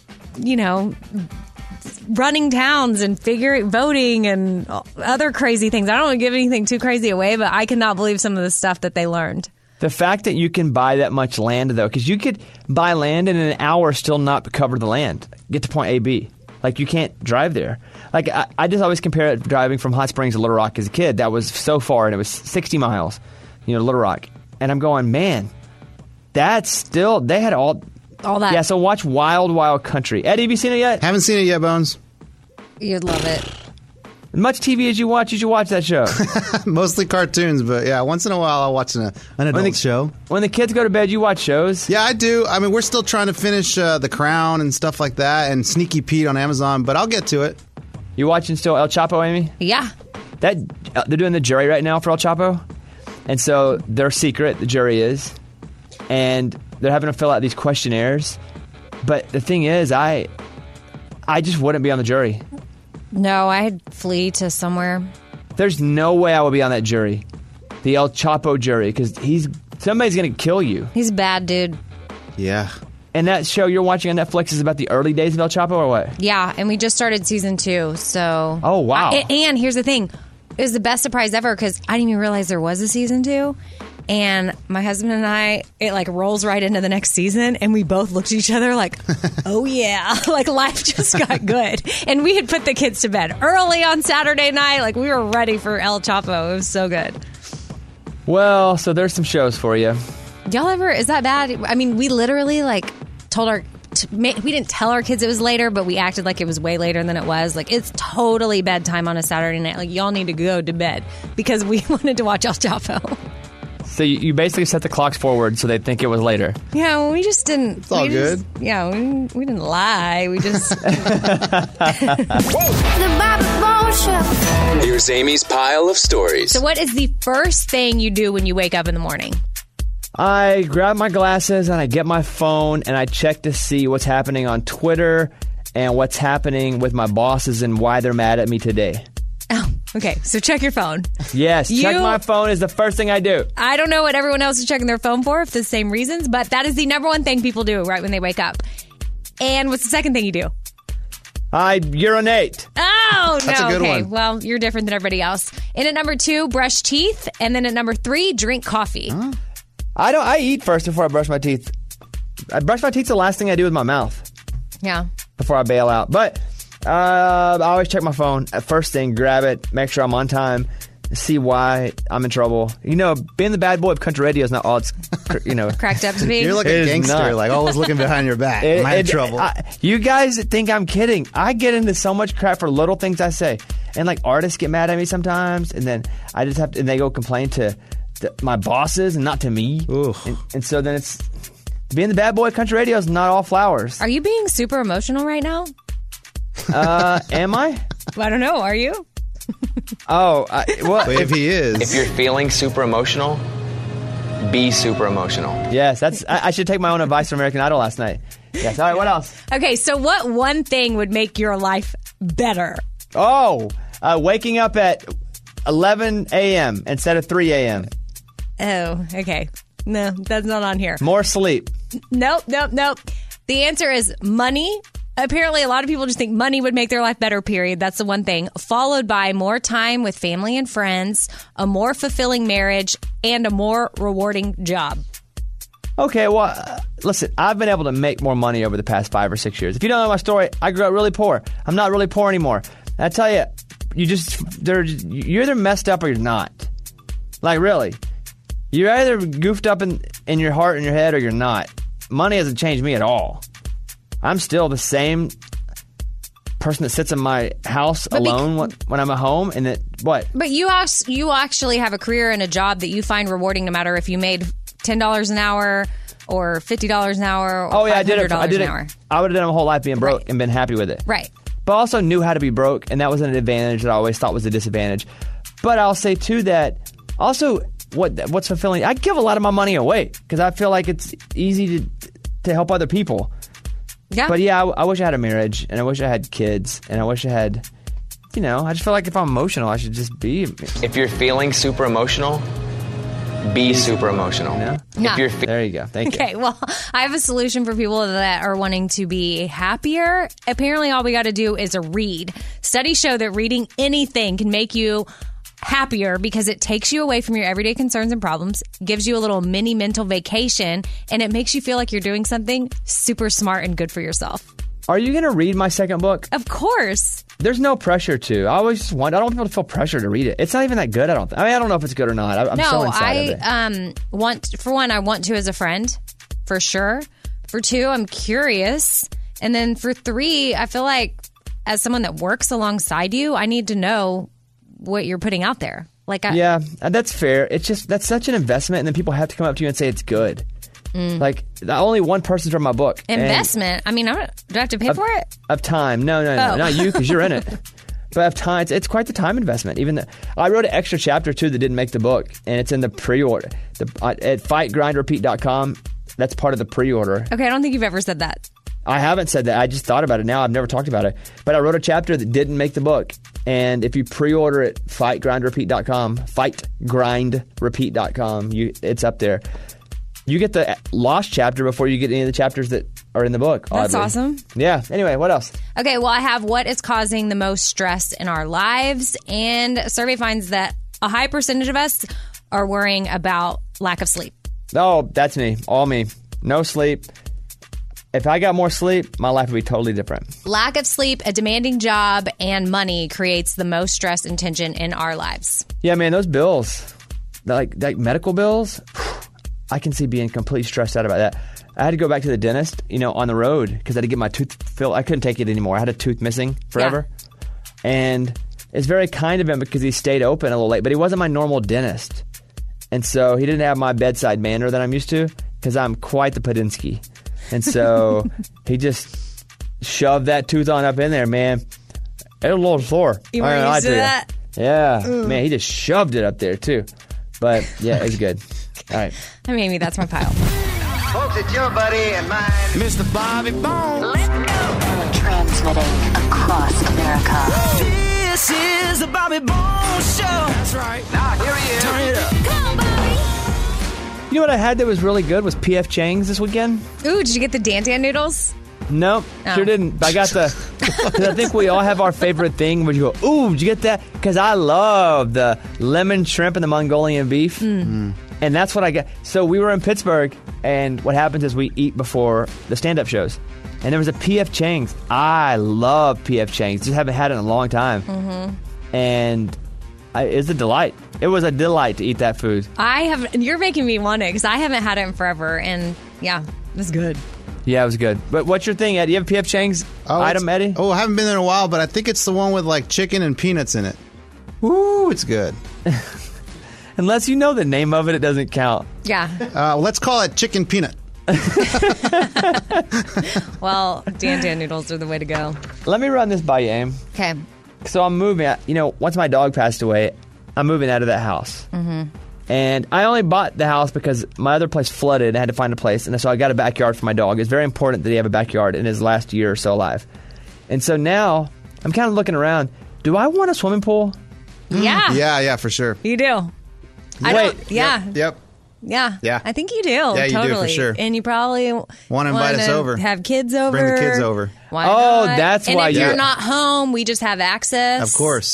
running towns and voting and other crazy things. I don't want to give anything too crazy away, but I cannot believe some of the stuff that they learned. The fact that you can buy that much land, though, because you could buy land and in an hour still not cover the land, get to point A, B. Like, you can't drive there. Like, I just always compare it driving from Hot Springs to Little Rock as a kid. That was so far, and it was 60 miles, Little Rock. And I'm going, man, that's still, they had all that. Yeah, so watch Wild Wild Country. Eddie, have you seen it yet? Haven't seen it yet, Bones. You'd love it. Much TV as you should watch that show. Mostly cartoons, but yeah, once in a while I'll watch an adult show. When the kids go to bed, you watch shows? Yeah, I do. I mean, we're still trying to finish The Crown and stuff like that, and Sneaky Pete on Amazon, but I'll get to it. You watching still El Chapo, Amy? Yeah. They're doing the jury right now for El Chapo, and so they're secret, the jury is, and they're having to fill out these questionnaires. But the thing is, I just wouldn't be on the jury. No, I'd flee to somewhere. There's no way I would be on that jury, the El Chapo jury, because somebody's going to kill you. He's a bad dude. Yeah. And that show you're watching on Netflix is about the early days of El Chapo, or what? Yeah, and we just started season 2, so... Oh, wow. And here's the thing. It was the best surprise ever, because I didn't even realize there was a season 2. And my husband and I, it rolls right into the next season, and we both looked at each other like, oh yeah, life just got good. And we had put the kids to bed early on Saturday night. We were ready for El Chapo. It was so good. Well, so there's some shows for you. Y'all ever, is that bad? I mean, we literally told we didn't tell our kids it was later, but we acted like it was way later than it was. It's totally bedtime on a Saturday night. Y'all need to go to bed because we wanted to watch El Chapo. So you basically set the clocks forward so they think it was later. Yeah, well, we just didn't. It's all good. We didn't lie. We just. The Bobby Bones Show. Here's Amy's pile of stories. So what is the first thing you do when you wake up in the morning? I grab my glasses and I get my phone and I check to see what's happening on Twitter and what's happening with my bosses and why they're mad at me today. Oh, okay. So check your phone. Yes, check my phone is the first thing I do. I don't know what everyone else is checking their phone for, if the same reasons, but that is the number one thing people do right when they wake up. And what's the second thing you do? I urinate. Oh, no. That's a good okay. one. Well, you're different than everybody else. And at number 2, brush teeth. And then at number 3, drink coffee. Huh? I eat first before I brush my teeth. I brush my teeth the last thing I do with my mouth. Yeah. Before I bail out. But I always check my phone. First thing, grab it, make sure I'm on time, see why I'm in trouble. Being the bad boy of country radio is not all it's, cracked up to be. You're like a gangster, always looking behind your back. Am I in trouble? You guys think I'm kidding. I get into so much crap for little things I say. And artists get mad at me sometimes, and then I just have to, and they go complain to my bosses and not to me. And so then it's, being the bad boy of country radio is not all flowers. Are you being super emotional right now? Am I? I don't know. Are you? Well, if he is. If you're feeling super emotional, be super emotional. Yes, I should take my own advice from American Idol last night. Yes. All right, what else? Okay, so what one thing would make your life better? Waking up at 11 a.m. instead of 3 a.m. Oh, okay. No, that's not on here. More sleep. Nope. The answer is money. Apparently, a lot of people just think money would make their life better, period. That's the one thing. Followed by more time with family and friends, a more fulfilling marriage, and a more rewarding job. Okay, well, listen, I've been able to make more money over the past 5 or 6 years. If you don't know my story, I grew up really poor. I'm not really poor anymore. And I tell you, you're either messed up or you're not. Like, really. You're either goofed up in your heart and your head or you're not. Money hasn't changed me at all. I'm still the same person that sits in my house alone when I'm at home. And what? But you actually have a career and a job that you find rewarding no matter if you made $10 an hour or $50 an hour or $500 an hour. I would have done my whole life being broke and been happy with it. Right. But I also knew how to be broke, and that was an advantage that I always thought was a disadvantage. But I'll say, too, that also what's fulfilling, I give a lot of my money away because I feel like it's easy to help other people. Yeah. But yeah, I wish I had a marriage, and I wish I had kids, and I wish I had, I just feel like if I'm emotional, I should just be. If you're feeling super emotional, be super emotional. No. There you go. Thank you. Okay, well, I have a solution for people that are wanting to be happier. Apparently, all we got to do is read. Studies show that reading anything can make you happier because it takes you away from your everyday concerns and problems, gives you a little mini mental vacation, and it makes you feel like you're doing something super smart and good for yourself. Are you going to read my second book? Of course. There's no pressure to. I always just want. I don't want people to feel pressure to read it. It's not even that good. I don't know if it's good or not. I'm so inside of it. For one, I want to as a friend, for sure. For two, I'm curious, and then for three, I feel like as someone that works alongside you, I need to know what you're putting out there. Yeah, that's fair. It's just that's such an investment, and then people have to come up to you and say it's good. Like, only one person's read my book. Investment? I mean, do I have to pay for it? Of time. No, not you, because you're in it. But of time, it's quite the time investment. Even I wrote an extra chapter, too, that didn't make the book, and it's in the pre-order. At fightgrindrepeat.com, that's part of the pre-order. Okay, I don't think you've ever said that. I haven't said that. I just thought about it now. I've never talked about it. But I wrote a chapter that didn't make the book. And if you pre-order it, fightgrindrepeat.com, fightgrindrepeat.com, it's up there. You get the lost chapter before you get any of the chapters that are in the book. That's oddly. awesome. Yeah. Anyway, what else? Okay, well, I have what is causing the most stress in our lives. And a survey finds that a high percentage of us are worrying about lack of sleep. Oh, that's me. All me. No sleep. If I got more sleep, my life would be totally different. Lack of sleep, a demanding job, and money creates the most stress and tension in our liars. Yeah, man, those bills, like medical bills, I can see being completely stressed out about that. I had to go back to the dentist, on the road because I had to get my tooth filled. I couldn't take it anymore. I had a tooth missing forever. Yeah. And it's very kind of him because he stayed open a little late, but he wasn't my normal dentist. And so he didn't have my bedside manner that I'm used to because I'm quite the Padinsky. And so he just shoved that tooth on up in there, man. It was a little sore. You were used to that? Yeah. Ooh. Man, he just shoved it up there, too. But, yeah, it's good. All right. Amy, that's my pile. Folks, it's your buddy and mine, Mr. Bobby Bones. Let's go. Transmitting across America. This is the Bobby Bones Show. That's right. Now, here he is. Turn it up. Come on, Bobby. You know what I had that was really good was P.F. Chang's this weekend. Ooh, did you get the Dan Dan noodles? Nope, sure didn't. I got because I think we all have our favorite thing where you go, ooh, did you get that? Because I love the lemon shrimp and the Mongolian beef. Mm. And that's what I got. So we were in Pittsburgh, and what happens is we eat before the stand-up shows. And there was a P.F. Chang's. I love P.F. Chang's. Just haven't had it in a long time. Mm-hmm. And it's a delight. It was a delight to eat that food. You're making me want it because I haven't had it in forever. And yeah, it was good. Yeah, it was good. But what's your thing, Eddie? You have a P.F. Chang's item, Eddie? Oh, I haven't been there in a while, but I think it's the one with like chicken and peanuts in it. Ooh, it's good. Unless you know the name of it, it doesn't count. Yeah. Let's call it chicken peanut. Well, Dan Dan noodles are the way to go. Let me run this by you, Aim. Okay. So I'm moving. Once my dog passed away, I'm moving out of that house. Mm-hmm. And I only bought the house because my other place flooded and I had to find a place. And so I got a backyard for my dog. It's very important that he have a backyard in his last year or so alive. And so now I'm kind of looking around. Do I want a swimming pool? Yeah. Yeah, for sure. You do. Yeah. Yep. Yeah. I think you do. Yeah, totally. you do for sure. And you probably want to invite us over. Have kids over. Bring the kids over. Why not? That's why. And if you're not home, we just have access. Of course.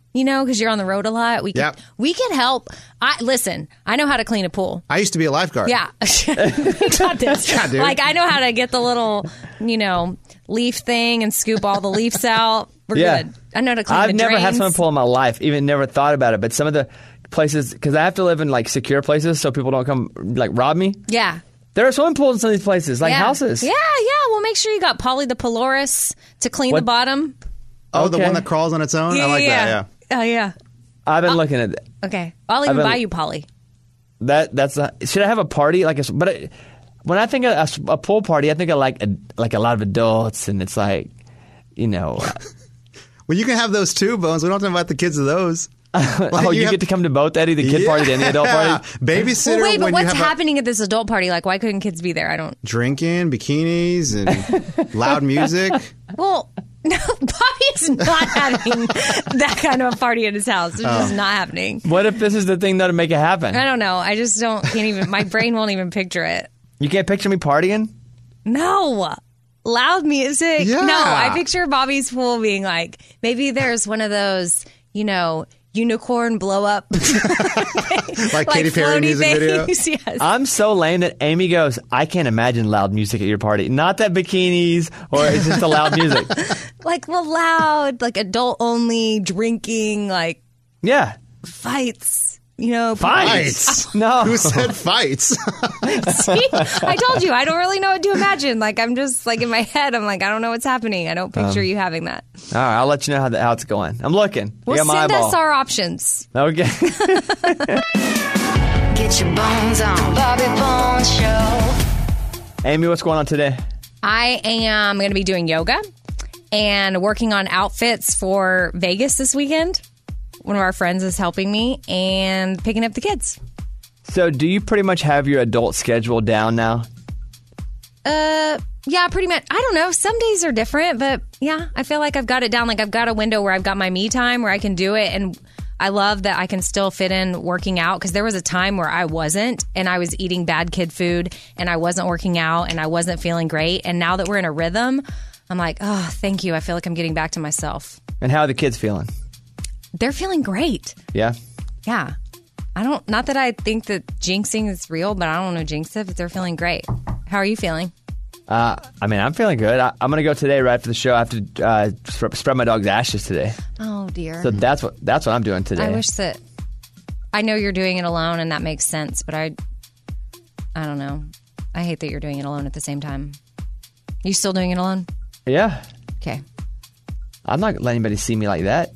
You know, because you're on the road a lot. We could help. Listen, I know how to clean a pool. I used to be a lifeguard. Yeah. We got this. Yeah, dude. Like, I know how to get the little, leaf thing and scoop all the leaves out. We're good. I know how to clean I've the never had drains. swimming pool in my life. Even never thought about it. But some of the places, because I have to live in like secure places so people don't come like rob me. Yeah. There are swimming pools in some of these places, like houses. Yeah. Well, make sure you got Polly the Polaris to clean the bottom. Oh, the one that crawls on its own? I like that, yeah. Oh, yeah. I've been looking at that. Okay. I'll even buy you Polly. Should I have a party? When I think of a pool party, I think of like a lot of adults, and it's like, Well, you can have those too, Bones. We don't have to invite the kids to those. You get to come to both, Eddie, the kid party and the adult party? Babysitter. Well, wait, but when what's you have happening at this adult party? Like, why couldn't kids be there? I don't. Drinking, bikinis, and loud music. Well, no, Bobby's not having that kind of a party at his house. It's just not happening. What if this is the thing that'll make it happen? I don't know. I just can't even, my brain won't even picture it. You can't picture me partying? No. Loud music? Yeah. No, I picture Bobby's pool being like, maybe there's one of those, unicorn blow up. like Katy Perry music video? Yes. I'm so lame that Amy goes, I can't imagine loud music at your party. Not that bikinis or it's just the loud music. Loud, adult only, drinking, yeah, fights. Fights? No. Who said fights? See? I told you, I don't really know what to imagine. I'm just, in my head, I'm like, I don't know what's happening. I don't picture you having that. All right, I'll let you know how it's going. I'm looking. Well, send us our options. Okay. Get your bones on Bobby Bones Show. Amy, what's going on today? I am going to be doing yoga and working on outfits for Vegas this weekend. One of our friends is helping me and picking up the kids. So do you pretty much have your adult schedule down now? Yeah, pretty much. I don't know. Some days are different, but yeah, I feel like I've got it down. I've got a window where I've got my me time where I can do it. And I love that I can still fit in working out, because there was a time where I wasn't, and I was eating bad kid food and I wasn't working out and I wasn't feeling great. And now that we're in a rhythm, I'm like, oh, thank you. I feel like I'm getting back to myself. And how are the kids feeling? They're feeling great. Yeah? Yeah. Not that I think that jinxing is real, but I don't want to jinx it, but they're feeling great. How are you feeling? I'm feeling good. I'm going to go today right after the show. I have to spread my dog's ashes today. Oh, dear. So that's what I'm doing today. I wish that... I know you're doing it alone, and that makes sense, but I don't know. I hate that you're doing it alone at the same time. You still doing it alone? Yeah. Okay. I'm not letting anybody see me like that.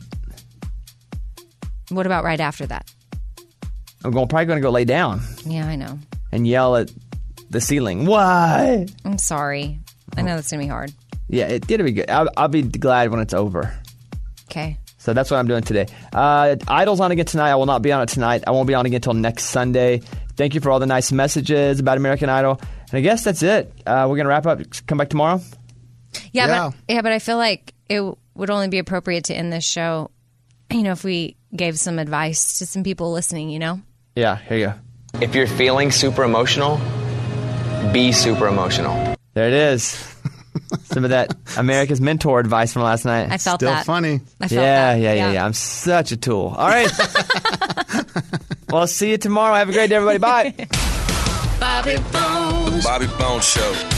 What about right after that? I'm probably going to go lay down. Yeah, I know. And yell at the ceiling. Why? I'm sorry. I know that's going to be hard. Yeah, it'll be good. I'll be glad when it's over. Okay. So that's what I'm doing today. Idol's on again tonight. I will not be on it tonight. I won't be on again until next Sunday. Thank you for all the nice messages about American Idol. And I guess that's it. We're going to wrap up. Come back tomorrow? But I feel like it would only be appropriate to end this show, if we gave some advice to some people listening, Yeah, here you go. If you're feeling super emotional, be super emotional. There it is. Some of that America's Mentor advice from last night. I felt Still that. funny. I felt that. Yeah. I'm such a tool. All right. Well, see you tomorrow. Have a great day, everybody. Bye. Bobby Bones. The Bobby Bones Show.